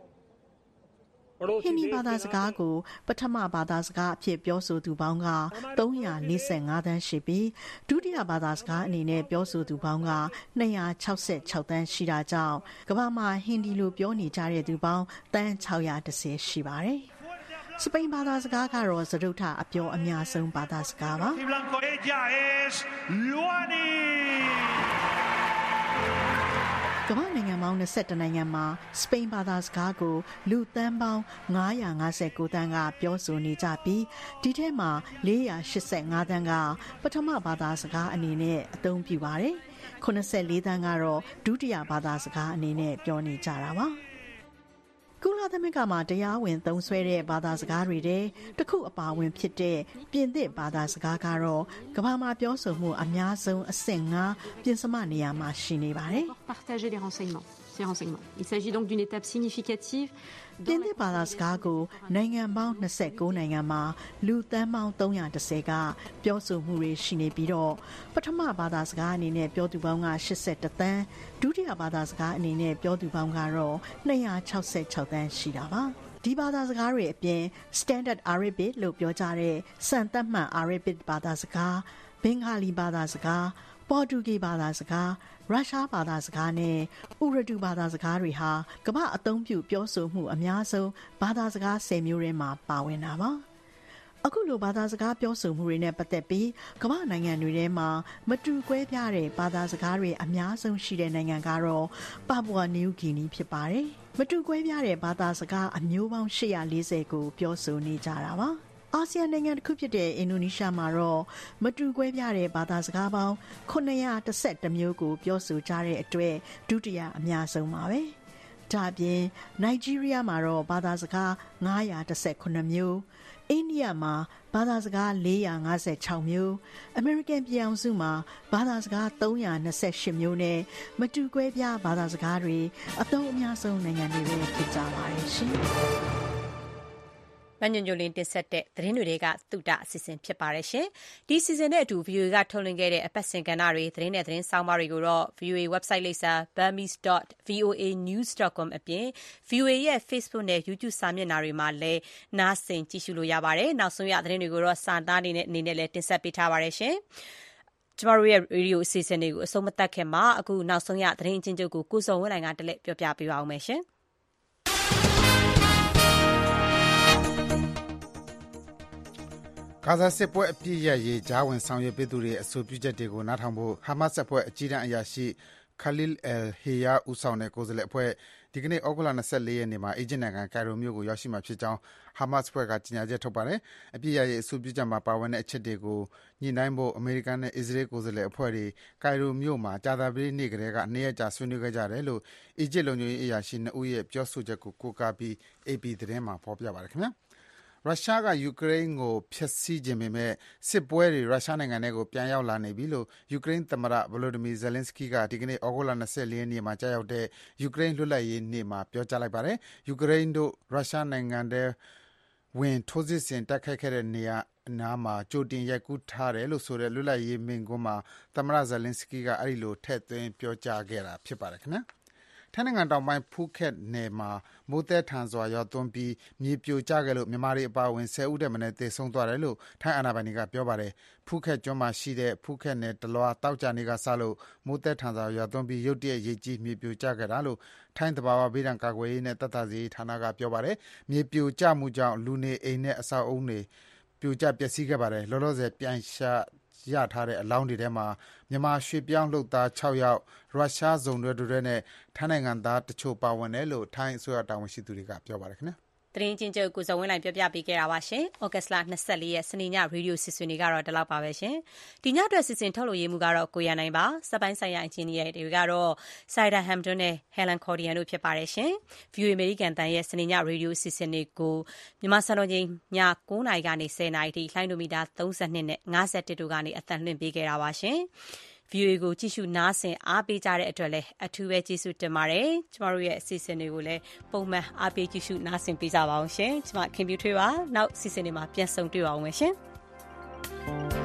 ဟင်းဒီဘာသာစကားကိုပထမဘာသာစကားအဖြစ်ပြောဆိုသူပေါင်းက၃၄၅တန်းရှိပြီးဒုတိယဘာသာစကားအနေနဲ့ပြောဆိုသူပေါင်းက၂၆၆တန်းရှိတာကြောင့်ကမ္ဘာမှာဟင်းဒီလိုပြောနေကြတဲ့သူပေါင်းတန်း၆၁၀ရှိပါတယ်စပိန်ဘာသာစကားကတော့စတုထအပြောအများဆုံးဘာသာစကားပါကမ္ဘာနိုင်ငံပေါင်း၂၁နိုင်ငံမှာစပိန်ဘာသာစကားကိုလူသန်းပေါင်း၅၅၉တန်းကပြောဆိုနေကြပြီးဒီထဲမှာ၄၈၅တန်းကပထမဘာသာစကားအနေနဲ့အသုံးပြုပါတယ်။၈၄တန်းကတော့ဒုတိယဘာသာစကားအနေနဲ့ပြောနေကြတာပါ။ကုလသမဂ္ဂမှာတရားဝင်သုံးစွဲတဲ့ဘာသာစကားတွေထဲတစ်ခုအပါအဝင်ဖြစ်တဲ့ပြင်သစ်ဘာသာစကားကတော့ကမ္ဘာမှာပြောဆိုမှုအများဆုံးအဆင့်၅ပြင်စမနေရာမှာရှိနေပါတယ်။ Partager les renseignements, ces renseignements. Il s'agit donc d'une étape significative. ပြင်သစ်ဘာသာစကားကိုနိုင်ငံပေါင်း၂၉နိုင်ငံမှာလူသန်းပေါင်း၃၁၀ကပြောဆိုမှုတွေရှိနေပြီးတော့ပထမဘာသာစကားအနေနဲ့ပြောသူပေါင်းက၈၁တန်းဒုတိယဘာသာစကားအနေနဲ့ပြောသူပေါင်းကတော့၂၆၆တန်းရှိတာပါဒီဘာသာစကားတွေအပြင် Standard Arabic လို့ပြောကြတဲ့စံသတ်မှတ် Arabic ဘာသာစကားဘင်္ဂါလီဘာသာစကားပေါ်တူဂီဘာသာစကားရုရှားဘာသာစကားနဲ့ဥရဒူဘာသာစကားတွေဟာကမ္ဘာအသုံးပြုပြောဆိုမှုအများဆုံးဘာသာစကား၁၀မျိုးထဲမှာပါဝင်တာပါအခုလိုဘာသာစကားပြောဆိုမှုတွေနဲ့ပတ်သက်ပြီးကမ္ဘာနိုင်ငံတွေထဲမှာမတူကွဲပြားတဲ့ဘာသာစကားတွေအများဆုံးရှိတဲ့နိုင်ငံကတော့ပါပူအာနယူးဂီနီဖြစ်ပါတယ်မတူကွဲပြားတဲ့ဘာသာစကားအမျိုးပေါင်း၈၄၀ကိုပြောဆိုနေကြတာပါအာဆီယံနိုင်ငံတစ်ခုဖြစ်တဲ့အင်ဒိုနီးရှားမှာတော့မတူကွဲပြားတဲ့ဘာသာစကားပေါင်း၉၁၁မျိုးကိုပြောဆိုကြတဲ့အတွက်ဒုတိယအများဆုံးပါပဲ။ဒါ့အပြင်နိုင်ဂျီးရီးယားမှာတော့ဘာသာစကား၅၁၈မျိုးအိန္ဒိယမှာဘာသာစကား၄၅၆မျိုးအမေရိကန်ပြည်အောင်စုမှာဘာသာစကား၃၂၈မျိုးနဲ့မတူကွဲပြားဘာသာစကားတွေအသုံးအများဆုံးနိုင်ငံတွေပဲဖြစ်ကြပါတယ်ရှင်။မညွန်ညိုလင်းတင်ဆက်တဲ့သတင်းတွေကသုတအစီအစဉ်ဖြစ်ပါတယ်ရှင်။ဒီစီစဉ်နဲ့အတူ ဗီအိုအေ ကထုတ်လွှင့်ခဲ့တဲ့အပတ်စဉ်ကဏ္ဍတွေသတင်းနဲ့သတင်းဆောင်းပါးတွေကိုတော့ ဗီအိုအေ website လိပ်စာ burmese dot voa news dot com အပြင် ဗီအိုအေ ရဲ့ Facebook နဲ့ YouTube စာမျက်နှာတွေမှာလည်းနားဆင်ကြည့်ရှုလို့ရပါတယ်။နောက်ဆုံးရသတင်းတွေကိုတော့စာသားအနေနဲ့အနေနဲ့လည်းတင်ဆက်ပေးထားပါတယ်ရှင်။ကျမတို့ရဲ့ရေဒီယိုအစီအစဉ်တွေကိုအဆုံးမသတ်ခင်မှာအခုနောက်ဆုံးရသတင်းအချင်းချုပ်ကိုကိုစုံဝင်းနိုင်ကတလက်ပြောပြပေးပါဦးမယ်ရှင်။ဂါဇာစစ်ပွဲအပြည့်ရရေးကြားဝင်ဆောင်ရွက်ပေးသူတွေအဆိုပြုချက်တွေကိုနားထောင်ဖို့ဟာမတ်စ်အဖွဲ့အကြီးတန်းအရာရှိ Khalil al-Hayya ဦးဆောင်တဲ့ကိုယ်စားလှယ်အဖွဲ့ဒီကနေ့ဩဂုတ်လ၂၄ရက်နေ့မှာအီဂျစ်နိုင်ငံကိုင်ရိုမြို့ကိုရောက်ရှိမှာဖြစ်ကြောင်းဟာမတ်စ်အဖွဲ့ကကြေညာချက်ထုတ်ပါတယ်။အပြည့်ရရေးအဆိုပြုချက်မှာပါဝင်တဲ့အချက်တွေကိုညှိနှိုင်းဖို့အမေရိကန်နဲ့အစ္စရေးကိုယ်စားလှယ်အဖွဲ့တွေကိုင်ရိုမြို့မှာကြာသပတေးနေ့ကတည်းကနှစ်ရက်ကြာဆွေးနွေးခဲ့ကြတယ်လို့အီဂျစ်လုံခြုံရေးအရာရှိနှစ်ဦးရဲ့ပြောဆိုချက်ကိုကိုးကားပြီး အေပီ သတင်းမှာဖော်ပြပါတယ်ခင်ဗျာ။ရုရှားကယူကရိန်းကိုဖျက်ဆီးခြင်းပေမဲ့စစ်ပွဲတွေရုရှားနိုင်ငံထဲကိုပြန်ရောက်လာနေပြီလို့ယူကရိန်းသမ္မတ Volodymyr Zelensky ကဒီကနေ့ဩဂုတ်လ၂၄ရက်နေ့မှာကြာရောက်တဲ့ယူကရိန်းလွတ်လပ်ရေးနေ့မှာပြောကြားလိုက်ပါတယ်။ယူကရိန်းတို့ရုရှားနိုင်ငံထဲဝင်ထိုးစစ်ဆင်တိုက်ခိုက်ခဲ့တဲ့နေရာအနားမှာကြိုတင်ရိုက်ကူးထားတယ်လို့ဆိုတဲ့လွတ်လပ်ရေးမိန့်ခွန်းမှာသမ္မတ Zelensky ကအဲဒီလိုထည့်သွင်းပြောကြားခဲ့တာဖြစ်ပါတယ်ခင်ဗျာ။ထိုင်းနိုင်ငံတောင်ပိုင်းဖူးခက်နယ်မှာမိုးသည်းထန်စွာရွာသွန်းပြီးမြေပြိုကျခဲ့လို့မြန်မာတွေအပါအဝင်၁၀ဦးထက်မနည်းသေဆုံးသွားတယ်လို့ထိုင်းအာဏာပိုင်တွေကပြောပါတယ်။ဖူးခက်ကျွန်းမှာရှိတဲ့ဖူးခက်နယ်တလွှားသောကြာနေ့ကစလို့မိုးသည်းထန်စွာရွာသွန်းပြီးရုတ်တရက်ရေကြီးမြေပြိုကျခဲ့တာလို့ထိုင်းသဘာဝဘေးဒဏ်ကာကွယ်ရေးနဲ့သက်သာစေရေးဌာနကပြောပါတယ်။မြေပြိုကျမှုကြောင့်လူနေအိမ်နဲ့အဆောက်အဦတွေပြိုကျပျက်စီးခဲ့ပါတယ်။လောလောဆယ်ပြန်ရှာရထားတဲ့အလောင်းတွေထဲမှာမြန်မာရွှေ့ပြောင်းလုပ်သား၆ယောက်ရုရှားစုံတွဲတွေနဲ့ထိုင်းနိုင်ငံသားတချို့ပါဝင်တယ်လို့ထိုင်းအစိုးရတာဝန်ရှိသူတွေကပြောပါတယ်ခင်ဗျာသတင်းချင်းချုပ်ကိုဇော်ဝင်းလိုင်ပြောပြပေးခဲ့တာပါရှင်။ဩဂတ်စ်လ၂၄ရက်စနေညရေဒီယိုစစ်စင်တွေကတော့ဒီလောက်ပါပဲရှင်။ဒီညအတွက်စစ်စင်ထုတ်လို့ရမှုကတော့ကိုရနိုင်ပါ။စပိုင်းဆိုင်ရာအင်ဂျင်နီယာတွေကတော့ဆိုင်ဒါဟမ်ဒွန်နဲ့ဟဲလန်ခေါ်ဒီယန်တို့ဖြစ်ပါတယ်ရှင်။ View American တန်ရဲ့စနေညရေဒီယိုစစ်စင်တွေကိုမြန်မာစံတော်ချိန်ည၉နာရီကနေ၁၀နာရီထိလှိုင်းဒိုမီတာ၃၂နဲ့၅၁တို့ကနေအသံလွှင့်ပေးခဲ့တာပါရှင်။ဗီအိုအေ ကိုကြည့်ရှုနားဆင်အားပေးကြတဲ့အတွက်လည်းအထူးပဲကျေးဇူးတင်ပါတယ်။ကျမတို့ရဲ့အစီအစဉ်တွေကိုလည်းပုံမှန်အားပေးကြည့်ရှုနားဆင်ပေးကြပါအောင်ရှင်။ကျမခင်ဗျူထွေးပါ။နောက်အစီအစဉ်တွေမှာပြန်ဆုံတွေ့ပါအောင်မယ်ရှင်။